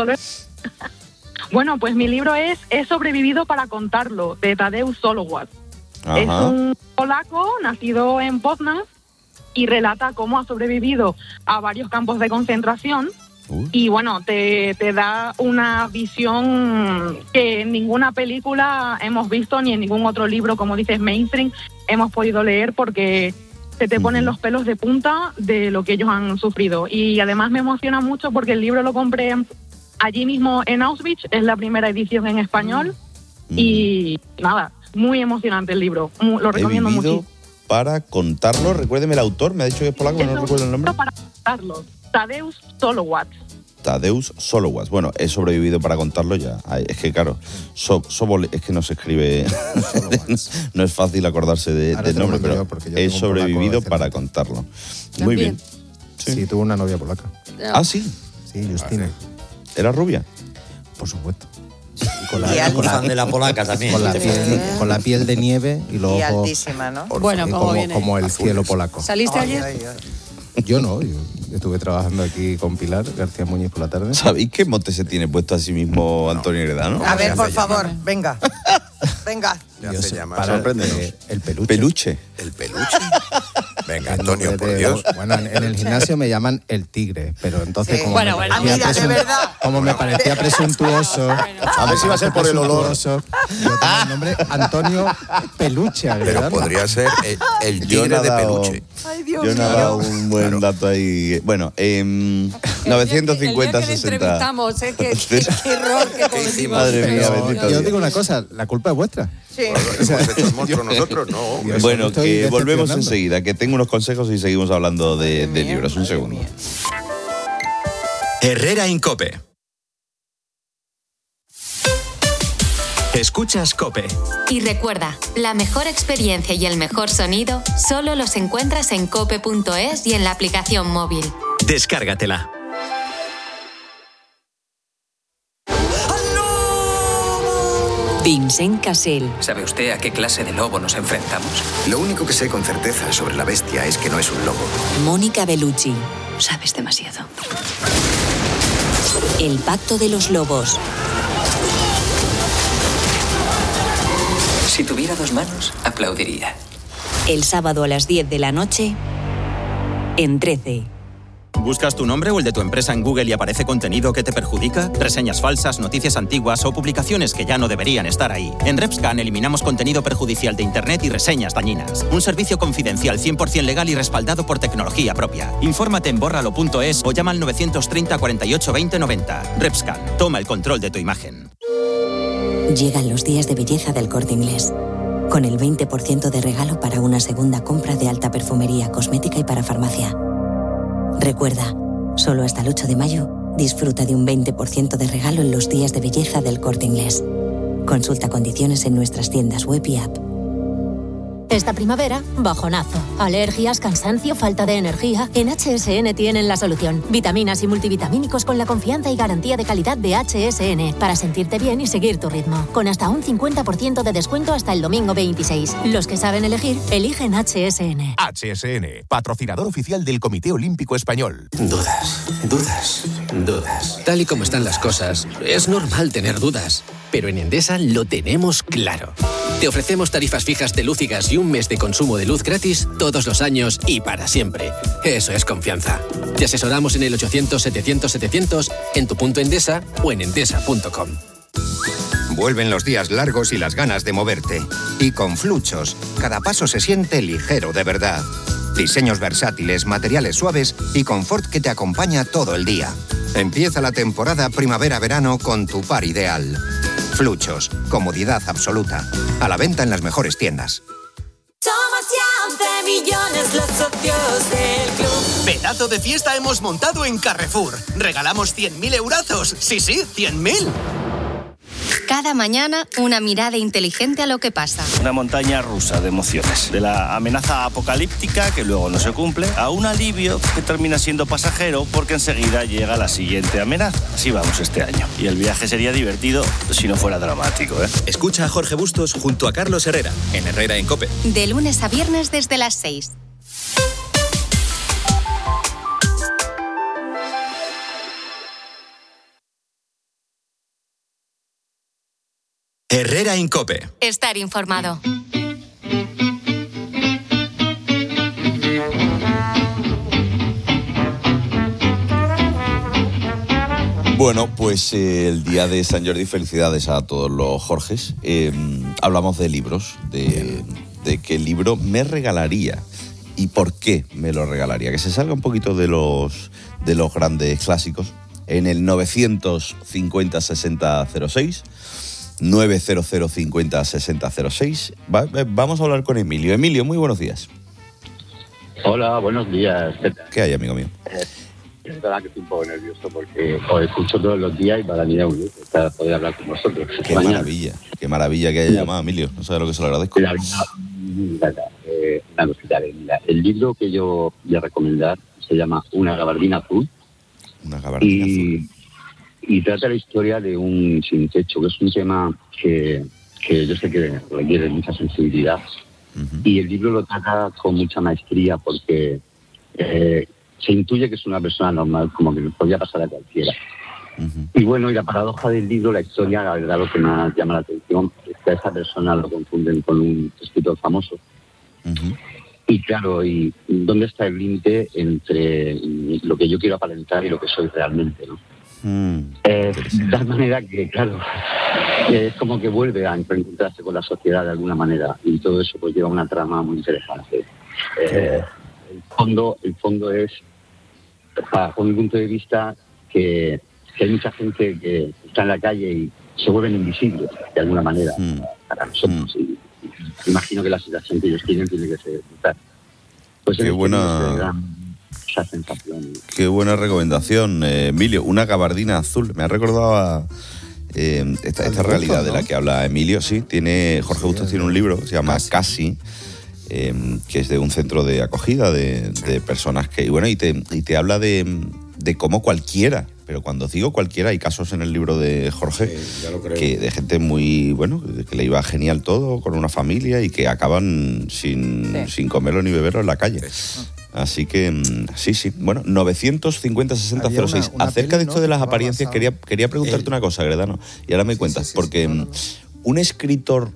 Bueno, pues mi libro es He sobrevivido para contarlo, de Tadeusz Solowat. Es un polaco nacido en Poznań y relata cómo ha sobrevivido a varios campos de concentración. Uh. Y bueno, te, te da una visión que en ninguna película hemos visto, ni en ningún otro libro, como dices, mainstream, hemos podido leer, porque se te ponen los pelos de punta de lo que ellos han sufrido. Y además me emociona mucho porque el libro lo compré allí mismo en Auschwitz, es la primera edición en español, mm. y nada, muy emocionante el libro, lo recomiendo mucho.
Para contarlo, recuérdeme el autor, me ha dicho que es polaco, no recuerdo el nombre.
Para contarlo, Tadeusz Solowat.
Tadeusz Solowat. Bueno, he sobrevivido para contarlo ya. Ay, es que claro, so, Sobol, es que no se escribe, no es fácil acordarse de, del nombre, pero yo, he sobrevivido para contarlo. Muy bien.
Sí. sí, tuve una novia polaca.
Ah, sí.
Sí, Justina.
¿Era rubia?
Por supuesto.
Con la, y con la, de la polaca también.
Con la piel, con la piel de nieve y los
y
ojos.
Altísima, ¿no?
Bueno, como,
como,
viene.
como el cielo polaco.
¿Saliste
ay,
ayer?
Ay, ay.
Yo no, yo estuve trabajando aquí con Pilar García Muñiz por la tarde.
¿Sabéis qué mote se tiene puesto a sí mismo Antonio Heredano?
A ver, por favor, venga. Venga.
Ya se llama.
Para eh, el peluche.
Peluche.
¿El peluche? Venga, Antonio, por Dios.
Bueno, en, en el gimnasio me llaman el tigre, pero entonces
sí.
como,
bueno,
me
bueno, mira,
presun-
de verdad.
como me parecía presuntuoso,
a ver si va a ser por el olor.
Yo tengo el nombre Antonio Peluche.
Pero podría ser el, el tigre de peluche.
Ay, Dios
Yo no he dado un buen claro. dato ahí. Bueno, eh, novecientos cincuenta sesenta.
El día que le entrevistamos, ¿eh? Qué, qué, qué error que cometimos.
Madre mía, bendito.
Yo digo una cosa, la culpa es vuestra.
Sí.
O sea, hemos hecho el monstruo nosotros, no.
Dios, bueno, que volvemos enseguida, que tengo unos consejos y seguimos hablando de, de libros. Un segundo. Mía.
Herrera Incope. Escuchas COPE.
Y recuerda, la mejor experiencia y el mejor sonido solo los encuentras en cope punto es y en la aplicación móvil.
Descárgatela.
Vincent Cassel.
¿Sabe usted a qué clase de lobo nos enfrentamos?
Lo único que sé con certeza sobre la bestia es que no es un lobo.
Mónica Bellucci.
Sabes demasiado.
El pacto de los lobos.
Si tuviera dos manos, aplaudiría.
El sábado a las diez de la noche, en trece.
¿Buscas tu nombre o el de tu empresa en Google y aparece contenido que te perjudica? Reseñas falsas, noticias antiguas o publicaciones que ya no deberían estar ahí. En RepScan eliminamos contenido perjudicial de Internet y reseñas dañinas. Un servicio confidencial cien por ciento legal y respaldado por tecnología propia. Infórmate en bórralo punto es o llama al novecientos treinta, cuarenta y ocho, veinte, noventa. RepScan, toma el control de tu imagen.
Llegan los días de belleza del Corte Inglés. Con el veinte por ciento de regalo para una segunda compra de alta perfumería, cosmética y para farmacia. Recuerda, solo hasta el ocho de mayo, disfruta de un veinte por ciento de regalo en los días de belleza del Corte Inglés. Consulta condiciones en nuestras tiendas web y app.
Esta primavera, bajonazo. Alergias, cansancio, falta de energía. En H S N tienen la solución. Vitaminas y multivitamínicos con la confianza y garantía de calidad de H S N. Para sentirte bien y seguir tu ritmo. Con hasta un cincuenta por ciento de descuento hasta el domingo veintiséis. Los que saben elegir, eligen H S N.
H S N, patrocinador oficial del Comité Olímpico Español.
Dudas, dudas, dudas. Tal y como están las cosas, es normal tener dudas. Pero en Endesa lo tenemos claro. Te ofrecemos tarifas fijas de luz y gas y un mes de consumo de luz gratis todos los años y para siempre. Eso es confianza. Te asesoramos en el ochocientos, setecientos, setecientos, en tu punto Endesa o en endesa punto com.
Vuelven los días largos y las ganas de moverte. Y con Fluchos, cada paso se siente ligero de verdad. Diseños versátiles, materiales suaves y confort que te acompaña todo el día. Empieza la temporada primavera-verano con tu par ideal. Fluchos, comodidad absoluta. A la venta en las mejores tiendas.
Somos ya once millones los socios del club.
Pedazo de fiesta hemos montado en Carrefour. Regalamos cien mil eurazos. Sí, sí, cien mil.
Cada mañana, una mirada inteligente a lo que pasa.
Una montaña rusa de emociones. De la amenaza apocalíptica, que luego no se cumple, a un alivio que termina siendo pasajero porque enseguida llega la siguiente amenaza. Así vamos este año. Y el viaje sería divertido si no fuera dramático, ¿eh?
Escucha a Jorge Bustos junto a Carlos Herrera, en Herrera en COPE.
De lunes a viernes desde las seis.
Herrera en COPE.
Estar informado.
Bueno, pues eh, el día de San Jordi, felicidades a todos los Jorges. Eh, hablamos de libros, de, de qué libro me regalaría y por qué me lo regalaría. Que se salga un poquito de los, de los grandes clásicos. En el novecientos cincuenta sesenta cero seis... novecientos cincuenta sesenta cero seis. Va, vamos a hablar con Emilio. Emilio, muy buenos días.
Hola, buenos días. ¿Qué tal?
¿Qué hay, amigo mío?
Eh, es verdad que estoy un poco nervioso porque os escucho todos los días y para mí es un gusto estar- poder hablar con vosotros.
Qué
Mañana.
maravilla, qué maravilla que haya llamado, Emilio. No sabes lo que se lo agradezco.
La verdad, mira, eh, una cosita, mira, el libro que yo voy a recomendar se llama Una gabardina azul.
Una gabardina
y,
azul.
Y trata la historia de un sin techo, que es un tema que, que yo sé que requiere mucha sensibilidad. Uh-huh. Y el libro lo trata con mucha maestría porque eh, se intuye que es una persona normal, como que le podría pasar a cualquiera. Uh-huh. Y bueno, y la paradoja del libro, la historia, la verdad, lo que más llama la atención es que a esa persona lo confunden con un escritor famoso.
Uh-huh.
Y claro, ¿y dónde está el límite entre lo que yo quiero aparentar y lo que soy realmente, no?
Mm,
eh, de tal manera que, claro, eh, es como que vuelve a encontrarse con la sociedad de alguna manera y todo eso pues lleva una trama muy interesante. Eh, el fondo el fondo es, bajo mi punto de vista, que, que hay mucha gente que está en la calle y se vuelven invisibles de alguna manera mm. para nosotros. Mm. Y, y imagino que la situación que ellos tienen tiene que ser brutal. Pues
Qué buena...
esa sensación.
Qué buena recomendación, eh, Emilio. Una gabardina azul. Me ha recordado a eh, esta, esta realidad, ¿no?, de la que habla Emilio. Sí, tiene Jorge Bustos sí, tiene un libro que se llama Casi, Casi eh, que es de un centro de acogida de, de personas que... Y bueno, y te, y te habla de, de cómo cualquiera, pero cuando digo cualquiera, hay casos en el libro de Jorge
sí, ya lo creo.
que de gente muy, bueno, que le iba genial todo, con una familia y que acaban sin, sí. sin comerlo ni beberlo en la calle. Sí. Así que, sí, sí. Bueno, novecientos cincuenta sesenta cero seis. Acerca peli, de esto ¿no? de las apariencias, quería, quería preguntarte El... una cosa, Gredano, y ahora me sí, cuentas, sí, sí, porque sí, no, no. ¿un escritor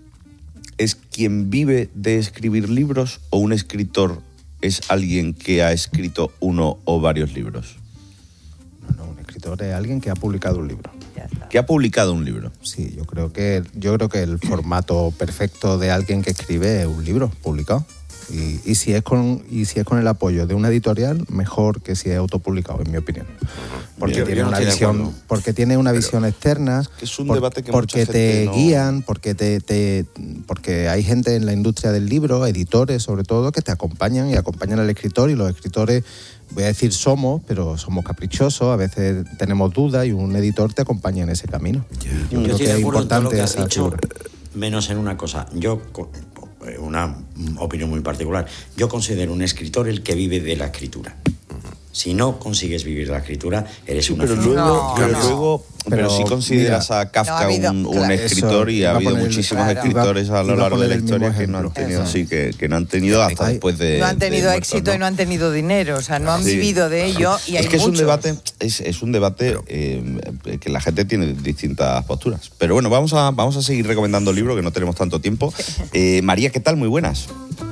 es quien vive de escribir libros o un escritor es alguien que ha escrito uno o varios libros?
No, no, un escritor es alguien que ha publicado un libro.
¿Que ha publicado un libro?
Sí, yo creo que yo creo que el formato perfecto de alguien que escribe es un libro publicado. Y, y, si es con, y si es con el apoyo de una editorial, mejor que si es autopublicado, en mi opinión. Porque Bien, tiene una visión, porque tiene una visión externa,
que es un
por,
debate que
porque
mucha
te
gente no...
guían, porque te, te porque hay gente en la industria del libro, editores sobre todo, que te acompañan y acompañan al escritor, y los escritores, voy a decir somos, pero somos caprichosos, a veces tenemos dudas y un editor te acompaña en ese camino.
Yeah. Yo, yo creo que es importante que has dicho, menos en una cosa. Yo... una opinión muy particular. Yo considero un escritor el que vive de la escritura. Si no consigues vivir de la escritura, eres sí, una
pero luego, no, pero, no. luego pero, pero si consideras mira, a Kafka no habido, un, un claro, escritor eso, y ha habido muchísimos claro, escritores a lo largo de la historia que no han tenido sí, que, que no han tenido hasta hay, después de
no han tenido
de
éxito
muertos, ¿no?
y no han tenido dinero, o sea, no han sí. vivido de ello y hay
es que
muchos.
es un debate es, es un debate pero, eh, que la gente tiene distintas posturas. Pero bueno, vamos a vamos a seguir recomendando libros, que no tenemos tanto tiempo. Eh, María, ¿qué tal? Muy buenas.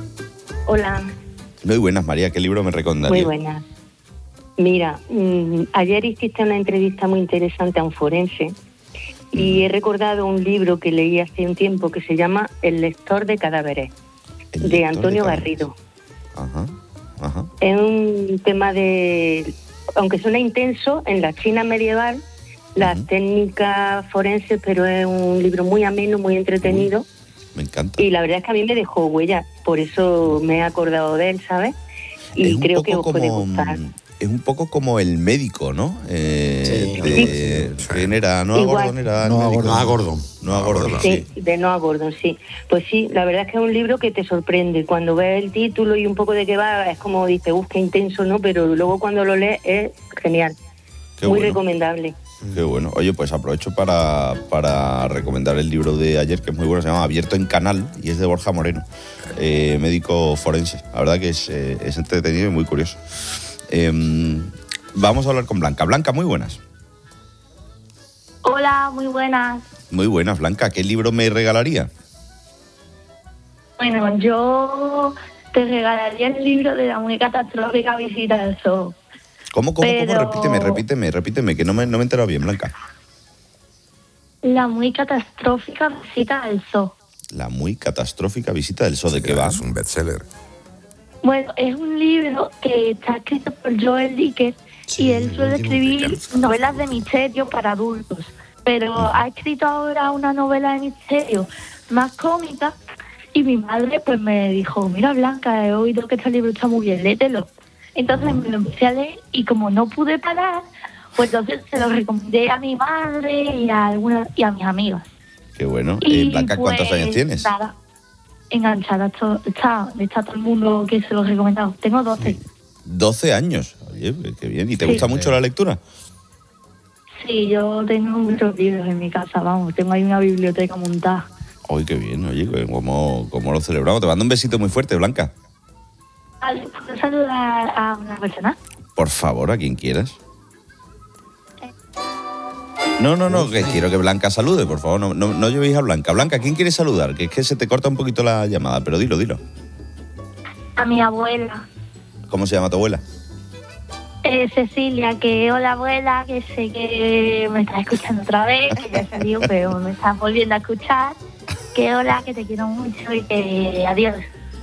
Hola.
Muy buenas, María. ¿Qué libro me recomendarías?
Muy buenas. Mira, mmm, ayer hiciste una entrevista muy interesante a un forense y he recordado un libro que leí hace un tiempo que se llama El lector de cadáveres, de Antonio Garrido.
Ajá. Ajá.
Es un tema de, aunque suena intenso, en la China medieval, las uh-huh. técnicas forenses, pero es un libro muy ameno, muy entretenido.
Uy, me encanta.
Y la verdad es que a mí me dejó huella, por eso me he acordado de él, ¿sabes? Y creo que os
como,
puede gustar.
Es un poco como El médico, ¿no? Eh,
sí.
De, sí. ¿Quién era? Noah Gordon era el
Noah
médico.
Gordon. Noah Gordon.
Noah Gordon,
sí.
sí.
De Noah Gordon, sí. Pues sí, la verdad es que es un libro que te sorprende. Cuando ves el título y un poco de qué va, es como dices, uff, qué intenso, ¿no? Pero luego cuando lo lees es genial.
Qué
Muy
bueno.
recomendable.
Qué bueno. Oye, pues aprovecho para, para recomendar el libro de ayer, que es muy bueno, se llama Abierto en Canal, y es de Borja Moreno, eh, médico forense. La verdad que es, eh, es entretenido y muy curioso. Eh, vamos a hablar con Blanca. Blanca, muy buenas.
Hola, muy buenas.
Muy buenas, Blanca. ¿Qué libro me regalaría?
Bueno, yo te regalaría el libro de La muy catastrófica visita del zoo.
¿Cómo, cómo,
Pero...
cómo? Repíteme, repíteme, repíteme, que no me, no me he enterado bien, Blanca.
La muy catastrófica visita del zoo.
La muy catastrófica visita del zoo. ¿De qué va?
Es un bestseller.
Bueno, es un libro que está escrito por Joel Dicker sí, y él suele escribir novelas de misterio para adultos. Pero uh-huh. ha escrito ahora una novela de misterio más cómica y mi madre pues me dijo, mira Blanca, he oído que este libro está muy bien, léetelo. Entonces me lo empecé a leer y como no pude parar, pues entonces se lo recomendé a mi madre y a algunas y a mis amigas.
Qué bueno.
Y
eh, Blanca, ¿cuántos
pues,
años tienes?
Nada, enganchada, esto, está, está todo el mundo que se lo he recomendado. Tengo doce.
doce años. Oye, qué bien. ¿Y te
sí.
gusta mucho la lectura?
Sí, yo tengo muchos libros en mi casa, vamos, tengo ahí una biblioteca montada.
Oye, qué bien, oye, ¿cómo, cómo lo celebramos? Te mando un besito muy fuerte, Blanca.
¿Puedo saludar a una persona?
Por favor, a quien quieras. No, no, no, que quiero que Blanca salude, por favor, no, no, no llevéis a Blanca. Blanca, ¿quién quiere saludar? Que es que se te corta un poquito la llamada, pero dilo, dilo.
A mi abuela.
¿Cómo se llama tu abuela?
Eh, Cecilia, que hola abuela, que sé que me estás escuchando otra vez, que ya salió, pero me estás volviendo a escuchar. Que hola, que te quiero mucho y que adiós.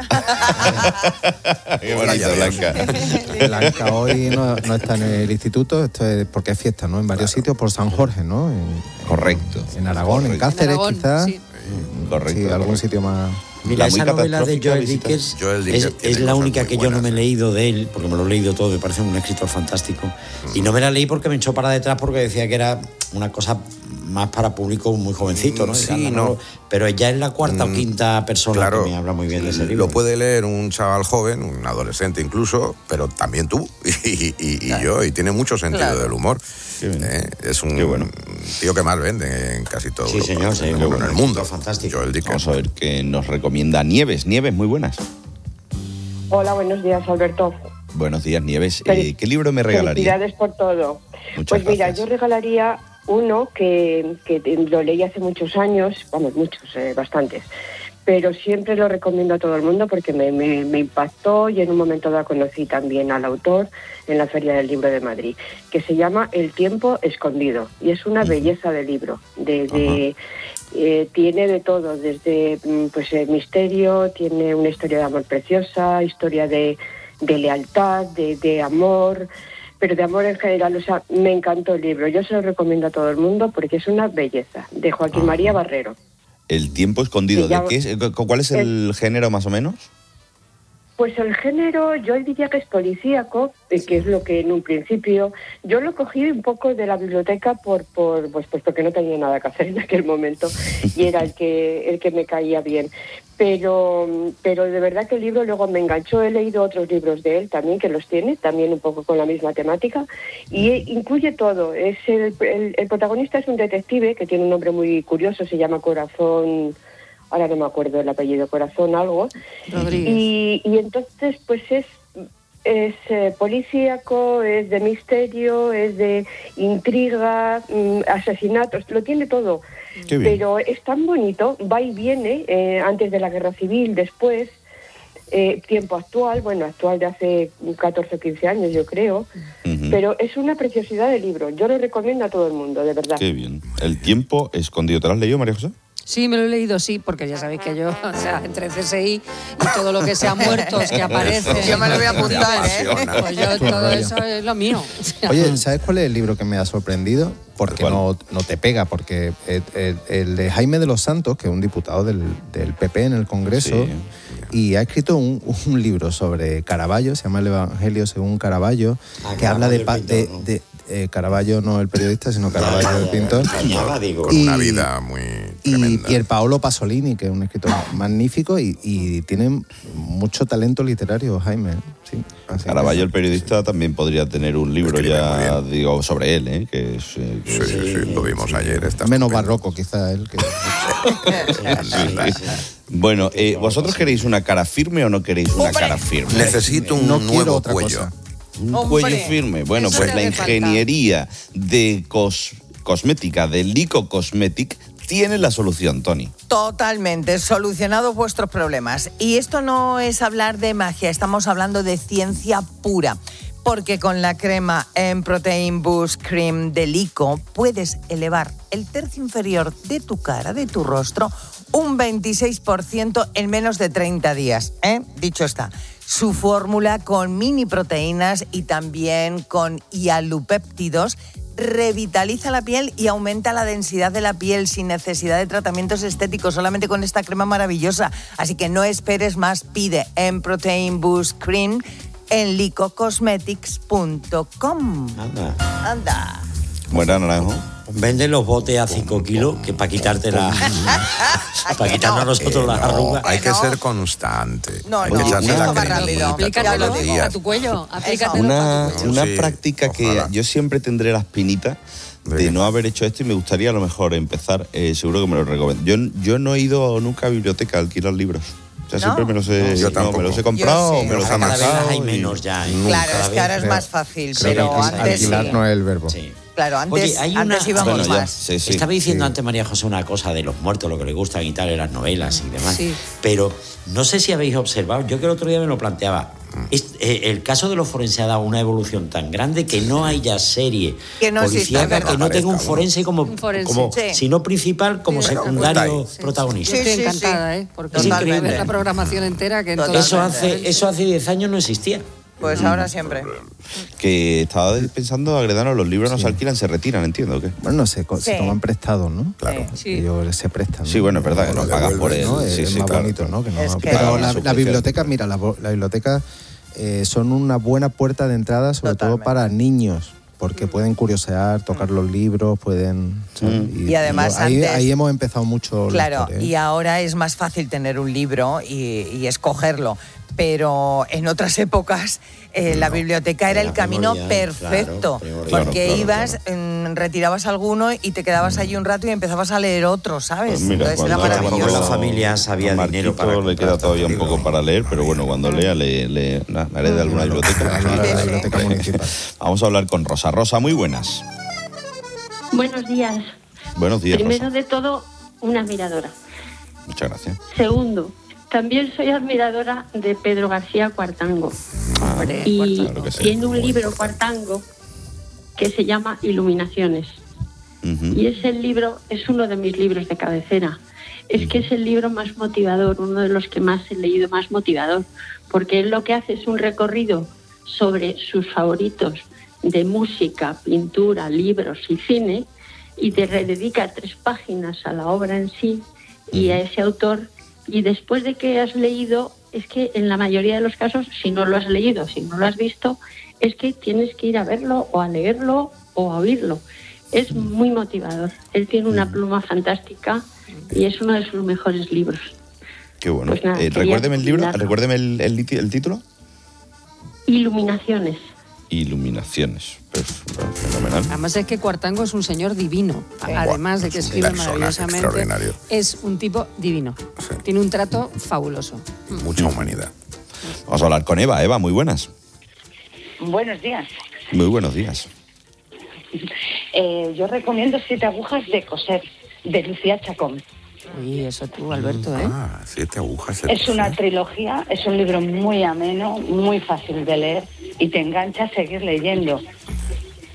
Qué bonito, Blanca.
Blanca hoy no, no está en el instituto, esto es porque es fiesta, ¿no? En varios claro. sitios por San Jorge, ¿no? En,
correcto.
En Aragón, correcto. En Cáceres, en Aragón, quizás. Sí.
Correcto.
Sí, algún
correcto.
sitio más.
Mira, esa novela de Joel Dickens es, es la única que yo no me he leído de él, porque me lo he leído todo, me parece un escritor fantástico. Mm. Y no me la leí porque me echó para detrás porque decía que era una cosa más para público muy jovencito, ¿no?
Sí,
Gana,
no.
¿no? Pero ya es la cuarta mm, o quinta persona
claro,
que me habla muy bien de ese libro.
Lo puede leer un chaval joven, un adolescente incluso, pero también tú y, y, claro. y yo, y tiene mucho sentido claro. del humor. Eh, es un bueno. tío que más vende en casi todo
sí, señor, sí,
en, bueno, en el mundo.
Fantástico.
Vamos a ver qué nos recomienda Nieves. Nieves, muy buenas.
Hola, buenos días, Alberto.
Buenos días, Nieves. Eh, ¿Qué libro me regalaría?
Felicidades por todo.
Muchas
pues mira,
gracias.
yo regalaría uno que, que lo leí hace muchos años, vamos, muchos, eh, bastantes, pero siempre lo recomiendo a todo el mundo porque me, me, me impactó y en un momento dado conocí también al autor en la Feria del Libro de Madrid, que se llama El tiempo escondido, y es una uh-huh. belleza de libro, desde... Uh-huh. Eh, tiene de todo, desde pues el misterio, tiene una historia de amor preciosa, historia de, de lealtad, de, de amor, pero de amor en general. O sea, me encantó el libro, yo se lo recomiendo a todo el mundo porque es una belleza, de Joaquín Ajá. María Barrero.
El tiempo escondido, ¿de qué es? ¿Cuál es el, el género más o menos?
Pues el género, yo diría que es policíaco, sí. que es lo que en un principio... Yo lo cogí un poco de la biblioteca por, por pues, pues porque no tenía nada que hacer en aquel momento y era el que el que me caía bien. Pero, pero de verdad que el libro luego me enganchó. He leído otros libros de él también, que los tiene, también un poco con la misma temática, y incluye todo. Es el, el, el protagonista es un detective que tiene un nombre muy curioso, se llama Corazón... Ahora no me acuerdo el apellido, Corazón algo.
Rodríguez.
Y, y entonces, pues es, es eh, policíaco, es de misterio, es de intriga, mm, asesinatos, lo tiene todo.
Qué bien.
Pero es tan bonito, va y viene, eh, antes de la Guerra Civil, después, eh, tiempo actual, bueno, actual de hace catorce o quince años, yo creo. Uh-huh. Pero es una preciosidad de libro. Yo lo recomiendo a todo el mundo, de verdad.
Qué bien. El tiempo escondido. ¿Te lo has leído, María José?
Sí, me lo he leído, sí, porque ya sabéis que yo, o sea, entre C S I y todo lo que sea muertos que aparece.
Yo me lo voy a apuntar, ¿eh?
Pues yo todo eso es lo mío. O sea,
Oye, ¿sabes cuál es el libro que me ha sorprendido? Porque no, no te pega, porque el, el- el de Jaime de los Santos, que es un diputado del, del P P en el Congreso, y ha escrito un, un libro sobre Caravaggio, se llama El Evangelio según Caravaggio,
Ah,
que habla de,
Caravaggio
pa-
el
de,
pintor, ¿no?
de- eh, Caravaggio no el periodista, sino Caravaggio el pintor.
Con una vida muy
Y Pierpaolo Pasolini, que es un escritor magnífico y, y tiene mucho talento literario, Jaime. Sí, así que-
Caravaggio, el periodista, también podría tener un libro ya, digo, sobre él, ¿eh? Que es, eh, que
Sí,
es-
sí, sí, lo vimos ayer. Está
Menos barroco, quizá él. Que...
Bueno, eh, ¿vosotros queréis una cara firme o no queréis una cara firme?
Necesito un
No quiero
nuevo
otra
cuello.
cosa. Un
Hombre,
cuello firme. Bueno,
eso
pues
te
la
hace falta.
ingeniería de cos- cosmética de Lico Cosmetic tiene la solución, Tony.
Totalmente, solucionados vuestros problemas. Y esto no es hablar de magia, estamos hablando de ciencia pura. Porque con la crema en Protein Boost Cream de Lico puedes elevar el tercio inferior de tu cara, de tu rostro, un veintiséis por ciento en menos de treinta días. ¿eh? Dicho está. Su fórmula con mini proteínas y también con hialupéptidos revitaliza la piel y aumenta la densidad de la piel sin necesidad de tratamientos estéticos, solamente con esta crema maravillosa. Así que no esperes más, pide en Protein Boost Cream en lico cosmetics punto com.
Anda.
Anda.
Buena, Naranjo.
Vende los botes a cinco kilos, que para quitarte la... para quitarnos a nosotros las arrugas.
Hay que ser constante.
No,
hay
no,
que echarse
esto
la
va
cremita
rápido.
todos
Aplícatelo
los
a
días.
tu cuello, aplícatelo
Una,
a tu cuello.
una
Sí,
práctica que yo siempre tendré la espinita de no haber hecho esto y me gustaría a lo mejor empezar, eh, seguro que me lo recomiendo. Yo, yo no he ido nunca a biblioteca a alquilar libros. O sea,
¿No?
siempre me los he,
Yo
no,
tampoco.
me los he comprado,
Yo sí.
me los he
Cada vez las
amasado.
hay
y-
menos ya. ¿eh?
Claro,
Cada
es que
vez-
ahora es
creo-
más fácil,
Creo
pero
que
antes
alquilar
sí.
no es el verbo.
Sí.
Claro, antes,
Oye, hay una-
antes íbamos
Bueno, ya,
más.
sí, sí.
Estaba diciendo
Sí.
antes María José una cosa de los muertos, lo que le gustan y tal, de las novelas y demás.
Sí.
Pero no sé si habéis observado, yo que el otro día me lo planteaba, es- eh, el caso de los forenses ha dado una evolución tan grande que no hay ya serie
Que no existe,
policíaca
es verdad.
que no tenga un
Aparezca
forense como,
Un forense,
como
sí.
si no principal, como
Sí,
secundario
sí.
protagonista.
Yo estoy
Sí, sí,
encantada,
sí.
¿eh? Porque
Totalmente.
ver la programación entera que en
Totalmente.
Eso
todas-
hace, eso hace diez años no existía.
Pues ahora siempre.
Que estaba pensando, Agredano, los libros no se alquilan, se retiran, entiendo, ¿o qué?
Bueno, se, co- se
Sí.
toman prestados, ¿no?
Claro.
Sí.
Ellos se prestan. ¿no?
Sí, bueno, es verdad que no
Lo
pagas por él.
¿no? Es,
Sí,
es
sí,
más
claro.
bonito, ¿no? Que no-
Es que-
Pero
Pagar
la, la
suscripción.
biblioteca, mira, la, bo- la biblioteca eh, son una buena puerta de entrada, sobre
Totalmente.
todo para niños, porque pueden curiosear, tocar los libros, pueden... ¿sabes?
Y además
ahí,
antes-
ahí hemos empezado mucho la
Claro,
historia, ¿eh?
y ahora es más fácil tener un libro y, y escogerlo. Pero en otras épocas eh, la biblioteca era
era
el camino
primordial,
perfecto.
claro, primordial.
porque
Claro, claro,
ibas, mm, retirabas alguno y te quedabas allí un rato y empezabas a leer otro, ¿sabes?
Pues mira,
Entonces era
cuando-
maravilloso.
Tampoco la familia sabía
a
dinero
Marquito
para
le
comprar
queda todavía un
tanto
poco
libro.
para leer, pero bueno, cuando lea, le, le, na- haré de alguna biblioteca.
La, la- la biblioteca municipal.
Vamos a hablar con Rosa. Rosa, muy buenas.
Buenos días.
Buenos días,
Primero
Rosa.
de todo, una admiradora.
Muchas gracias.
Segundo, también soy admiradora de Pedro García Cuartango. Y
Claro que sí.
tiene un libro Cuartango que se llama Iluminaciones. Y ese libro es uno de mis libros de cabecera. Es que es el libro más motivador, uno de los que más he leído más motivador, porque él lo que hace es un recorrido sobre sus favoritos de música, pintura, libros y cine, y te dedica tres páginas a la obra en sí y a ese autor, y después de que has leído, es que en la mayoría de los casos, si no lo has leído, si no lo has visto, es que tienes que ir a verlo o a leerlo o a oírlo. Es muy motivador. Él tiene una pluma fantástica y es uno de sus mejores libros.
Qué bueno.
Pues nada,
Eh,
quería
recuérdeme el libro,
recomendarlo.
recuérdeme el, el liti- el título.
Iluminaciones.
Iluminaciones. Pues, fenomenal.
Además es que Cuartango es un señor divino. Además de que
Es un
escribe
personaje
maravillosamente,
extraordinario.
es un tipo divino. Tiene un trato fabuloso.
Mucha humanidad.
Vamos a hablar con Eva. Eva, muy buenas.
Buenos días.
Muy buenos días.
Eh, yo recomiendo Siete agujas de coser, de Lucía Chacón.
Uy, eso tú, Alberto, ¿eh?
Ah, siete agujas.
Es una trilogía, es un libro muy ameno, muy fácil de leer y te engancha a seguir leyendo.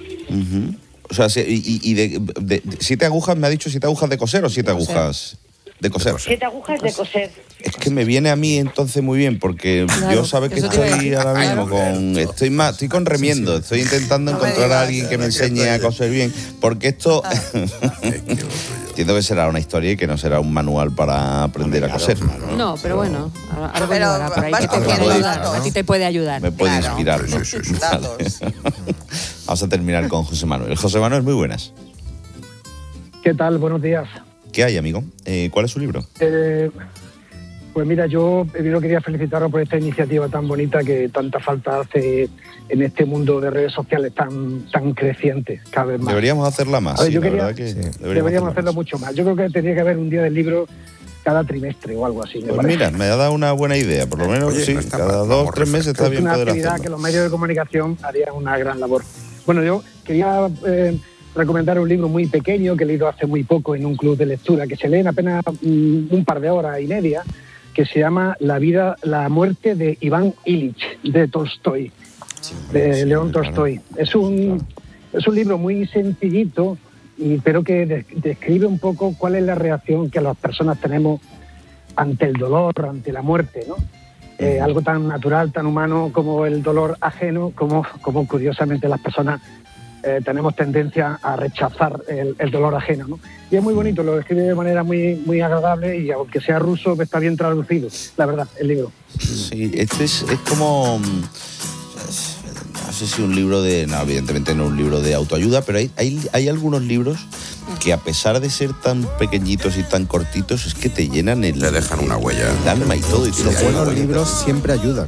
Ujú. O sea, sí, y, y de, de- de- siete agujas, me ha dicho siete agujas de coser o siete
Coser.
agujas. De coser.
Siete agujas de coser.
Es que me viene a mí entonces muy bien, porque
Claro,
yo sabes que
eso te iba a
estoy
decir.
ahora mismo
Claro.
con... Estoy más, estoy con remiendo, estoy intentando
No me
encontrar
digas,
a alguien que me enseñe a coser bien, porque esto... Entiendo que será una historia y que no será un manual para aprender a coser.
No, pero bueno, algo
Pero
llevará por ahí
vas
que te
cogiendo
puede ayudar.
datos.
A ti te puede ayudar.
Me puede inspirar, ¿no? Vale. Vamos a terminar con José Manuel. José Manuel, muy buenas.
¿Qué tal? Buenos días.
¿Qué hay, amigo? Eh, ¿Cuál es su libro?
Eh, pues mira, yo primero quería felicitaros por esta iniciativa tan bonita que tanta falta hace en este mundo de redes sociales tan, tan creciente cada vez más.
Deberíamos hacerla más,
A ver,
sí,
yo
la
quería-
verdad que
sí,
deberíamos,
Deberíamos
hacerla
hacerlo mucho más. Yo creo que tendría que haber un día del libro cada trimestre o algo así. me
Pues
parece.
mira, me ha dado una buena idea, por lo menos
Oye,
sí,
no está
cada
mal,
dos
vamos,
tres meses está
es
bien
una
poder
actividad
hacerlo.
que los medios de comunicación harían una gran labor. Bueno, yo quería eh, recomendar un libro muy pequeño que he leído hace muy poco en un club de lectura, que se lee en apenas mm, un par de horas y media, que se llama La vida, la muerte de Iván Ilich, de Tolstoy, de León Tolstoy. Es un, es un libro muy sencillito, y, pero que de- describe un poco cuál es la reacción que las personas tenemos ante el dolor, ante la muerte, ¿no? Eh, algo tan natural, tan humano como el dolor ajeno, como, como curiosamente las personas eh, tenemos tendencia a rechazar el, el dolor ajeno, ¿no? Y es muy bonito, lo describe de manera muy, muy agradable y aunque sea ruso está bien traducido, la verdad, el libro.
Sí, este es, es como... mm, No sé si un libro de... No, evidentemente no un libro de autoayuda, pero hay, hay, hay algunos libros que a pesar de ser tan pequeñitos y tan cortitos, es que te llenan el... Te dejan una huella. El alma y todo. Y tú
Los buenos libros siempre ayudan.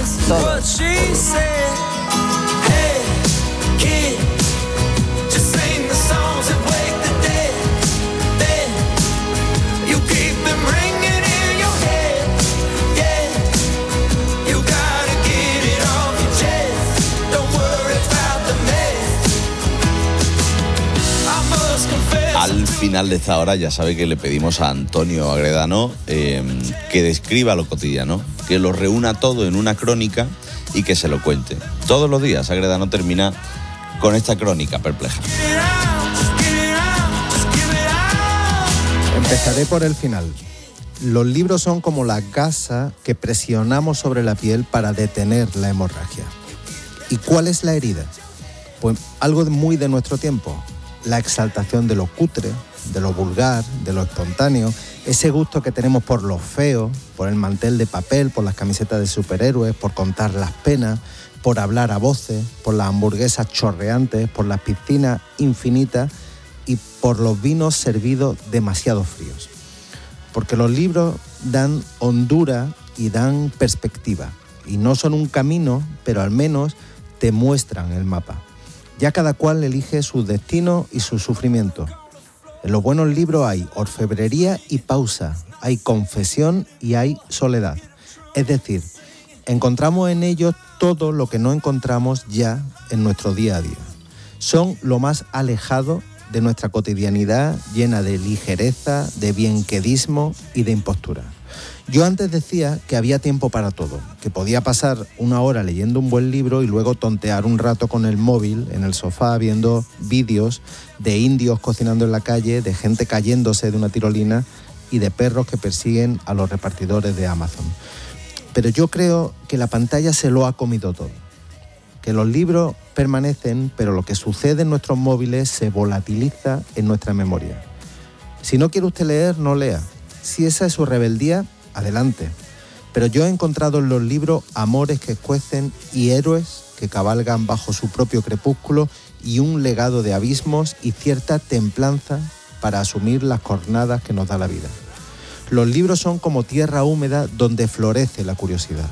Al final de esta hora ya sabe que le pedimos a Antonio Agredano eh, que describa lo cotidiano, que lo reúna todo en una crónica y que se lo cuente. Todos los días Agredano termina con esta crónica perpleja.
Empezaré por el final. Los libros son como la gasa que presionamos sobre la piel para detener la hemorragia. ¿Y cuál es la herida? Pues algo muy de nuestro tiempo. La exaltación de lo cutre, de lo vulgar, de lo espontáneo, ese gusto que tenemos por lo feo, por el mantel de papel, por las camisetas de superhéroes, por contar las penas, por hablar a voces, por las hamburguesas chorreantes, por las piscinas infinitas y por los vinos servidos demasiado fríos. Porque los libros dan hondura y dan perspectiva. Y no son un camino, pero al menos te muestran el mapa. Ya cada cual elige su destino y su sufrimiento. En los buenos libros hay orfebrería y pausa, hay confesión y hay soledad. Es decir, encontramos en ellos todo lo que no encontramos ya en nuestro día a día. Son lo más alejado de nuestra cotidianidad llena de ligereza, de bienquedismo y de impostura. Yo antes decía que había tiempo para todo, que podía pasar una hora leyendo un buen libro y luego tontear un rato con el móvil en el sofá viendo vídeos de indios cocinando en la calle, de gente cayéndose de una tirolina y de perros que persiguen a los repartidores de Amazon. Pero yo creo que la pantalla se lo ha comido todo. Que los libros permanecen, pero lo que sucede en nuestros móviles se volatiliza en nuestra memoria. Si no quiere usted leer, no lea. Si esa es su rebeldía, adelante. Pero yo he encontrado en los libros amores que escuecen y héroes que cabalgan bajo su propio crepúsculo y un legado de abismos y cierta templanza para asumir las jornadas que nos da la vida. Los libros son como tierra húmeda donde florece la curiosidad.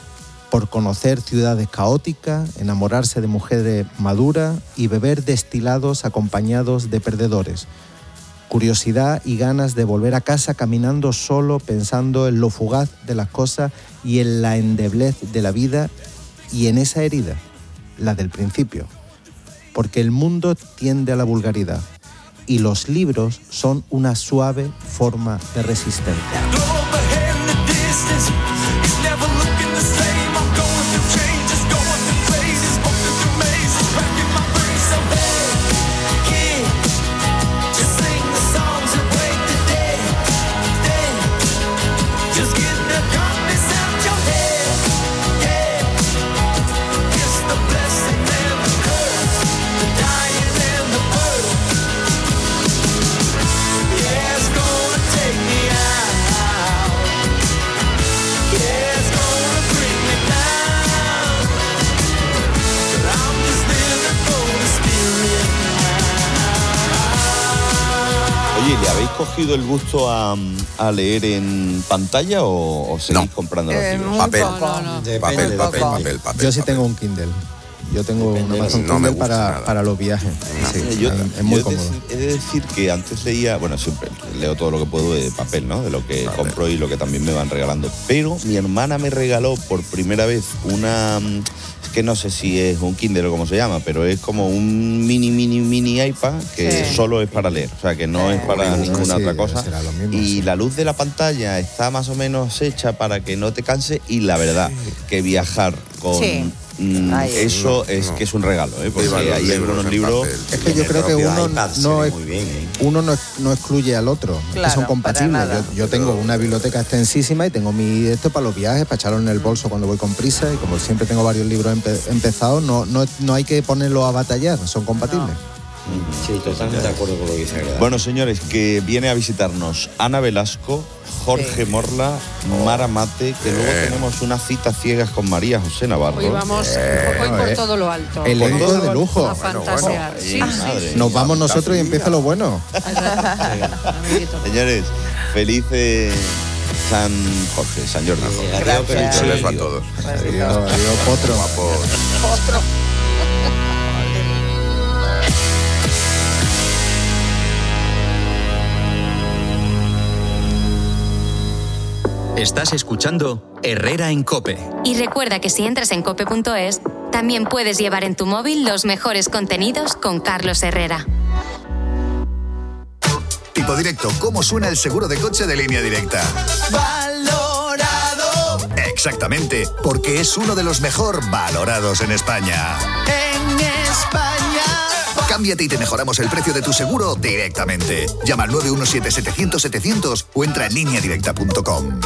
Por conocer ciudades caóticas, enamorarse de mujeres maduras y beber destilados acompañados de perdedores. Curiosidad y ganas de volver a casa caminando solo, pensando en lo fugaz de las cosas y en la endeblez de la vida y en esa herida, la del principio. Porque el mundo tiende a la vulgaridad y los libros son una suave forma de resistencia.
Oye, ¿le habéis cogido el gusto a, a leer en pantalla o, o seguís
no.
comprando los
eh,
libros?
Papel. No, no, no. Papel, papel, papel, papel, papel.
Yo sí tengo un Kindle. Yo tengo un Amazon
no
Kindle para, para los viajes. Sí,
Mira, yo,
es muy
yo
cómodo.
He de decir que antes leía, bueno, siempre leo todo lo que puedo de papel, ¿no? De lo que papel. compro y lo que también me van regalando. Pero mi hermana me regaló por primera vez una... Es que no sé si es un Kindle o cómo se llama, pero es como un mini, mini, mini iPad que sí. solo es para leer. O sea, que no es para sí, ninguna sí, otra cosa. Mismo, y sí. la luz de la pantalla está más o menos hecha para que no te canse. Y la verdad, que viajar con... Sí. Mm, eso no, es no. que es un regalo, ¿eh? Porque hay algunos libros...
Es que yo creo que uno, no, es, bien, ¿eh? uno no, no excluye al otro, claro, que son compatibles. Yo, yo tengo una biblioteca extensísima y tengo mi esto para los viajes, para echarlo en el bolso cuando voy con prisa, y como siempre tengo varios libros empe, empezados, no, no, no hay que ponerlo a batallar, son compatibles. No.
Sí, totalmente de acuerdo con lo que dice Greda.
Bueno, señores, que viene a visitarnos Ana Velasco, Jorge sí. Morla, Mara Mate, que luego tenemos una cita ciegas con María José Navarro.
Hoy vamos eh, hoy por todo lo alto.
Elenco de lujo.
A fantasear. Bueno, bueno. Sí, sí, sí.
Nos vamos nosotros y empieza lo bueno.
Señores, felices San Jorge, San Jordi.
Gracias. Gracias a todos.
Adiós, adiós, potro.
Potro.
Estás escuchando Herrera en COPE.
Y recuerda que si entras en cope punto es, también puedes llevar en tu móvil los mejores contenidos con Carlos Herrera.
Tipo Directo, ¿cómo suena el seguro de coche de Línea Directa?
Valorado.
Exactamente, porque es uno de los mejor valorados en España.
En España.
Cámbiate y te mejoramos el precio de tu seguro directamente. Llama al nueve uno siete, setecientos, setecientos o entra en línea directa punto com.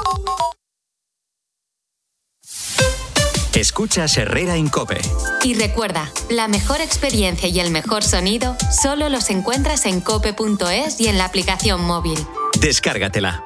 Escuchas Herrera en COPE.
Y recuerda, la mejor experiencia y el mejor sonido solo los encuentras en cope punto es y en la aplicación móvil.
Descárgatela.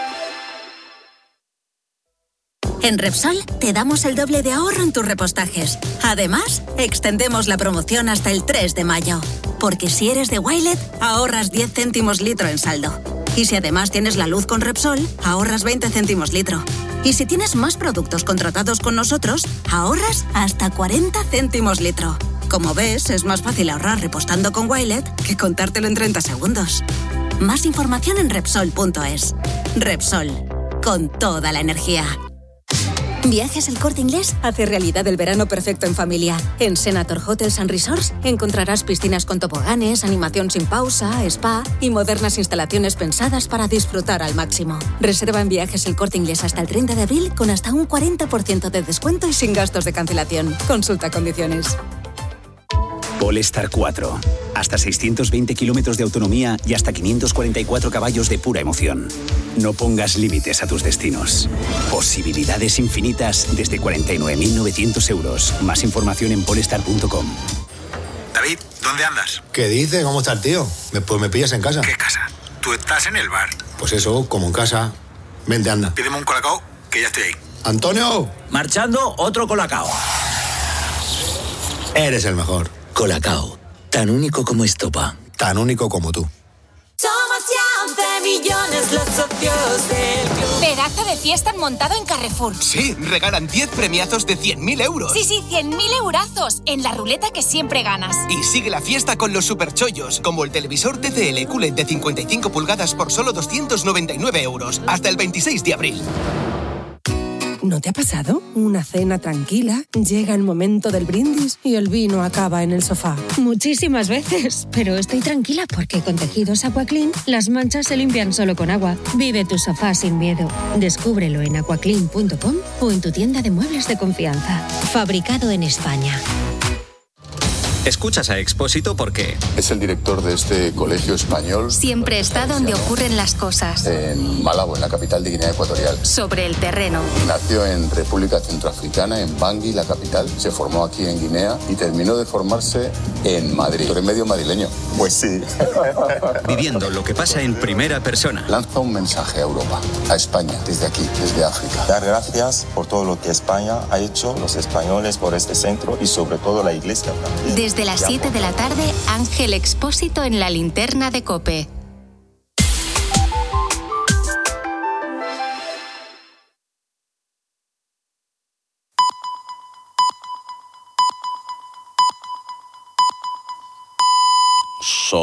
En Repsol te damos el doble de ahorro en tus repostajes. Además, extendemos la promoción hasta el tres de mayo. Porque si eres de Wilet, ahorras diez céntimos litro en saldo. Y si además tienes la luz con Repsol, ahorras veinte céntimos litro. Y si tienes más productos contratados con nosotros, ahorras hasta cuarenta céntimos litro. Como ves, es más fácil ahorrar repostando con Wilet que contártelo en treinta segundos. Más información en Repsol punto es. Repsol, con toda la energía. Viajes El Corte Inglés hace realidad el verano perfecto en familia. En Senator Hotels and Resorts encontrarás piscinas con toboganes, animación sin pausa, spa y modernas instalaciones pensadas para disfrutar al máximo. Reserva en Viajes El Corte Inglés hasta el treinta de abril con hasta un cuarenta por ciento de descuento y sin gastos de cancelación. Consulta condiciones.
Polestar cuatro. Hasta seiscientos veinte kilómetros de autonomía y hasta quinientos cuarenta y cuatro caballos de pura emoción. No pongas límites a tus destinos. Posibilidades infinitas desde cuarenta y nueve mil novecientos euros. Más información en polestar punto com.
David, ¿dónde andas?
¿Qué dice? ¿Cómo está el tío? Me, pues me pillas en casa.
¿Qué casa? Tú estás en el bar.
Pues eso, como en casa. Vente, anda.
Pídeme un colacao, que ya estoy ahí.
¡Antonio!
Marchando, otro colacao.
Eres el mejor.
Colacao, tan único como estopa.
Tan único como tú.
Somos ya once millones los socios del club.
Pedazo de fiesta montado en Carrefour.
Sí, regalan diez premiazos de cien mil euros.
Sí, sí, cien mil eurazos en la ruleta que siempre ganas.
Y sigue la fiesta con los superchollos, como el televisor T C L Q L E D de cincuenta y cinco pulgadas por solo doscientos noventa y nueve euros, hasta el veintiséis de abril.
¿No te ha pasado? Una cena tranquila, llega el momento del brindis y el vino acaba en el sofá.
Muchísimas veces, pero estoy tranquila porque con Tejidos Aquaclean las manchas se limpian solo con agua. Vive tu sofá sin miedo. Descúbrelo en aquaclean punto com o en tu tienda de muebles de confianza. Fabricado en España.
Escuchas a Expósito porque...
Es el director de este colegio español.
Siempre está donde ocurren las cosas.
En Malabo, en la capital de Guinea Ecuatorial.
Sobre el terreno.
Nació en República Centroafricana, en Bangui, la capital. Se formó aquí en Guinea y terminó de formarse en Madrid. ¿Tú eres medio madrileño? Pues sí.
Viviendo lo que pasa en primera persona.
Lanza un mensaje a Europa, a España, desde aquí, desde África.
Dar gracias por todo lo que España ha hecho, los españoles por este centro y sobre todo la Iglesia también.
Desde las siete de la tarde, Ángel Expósito en la linterna de COPE.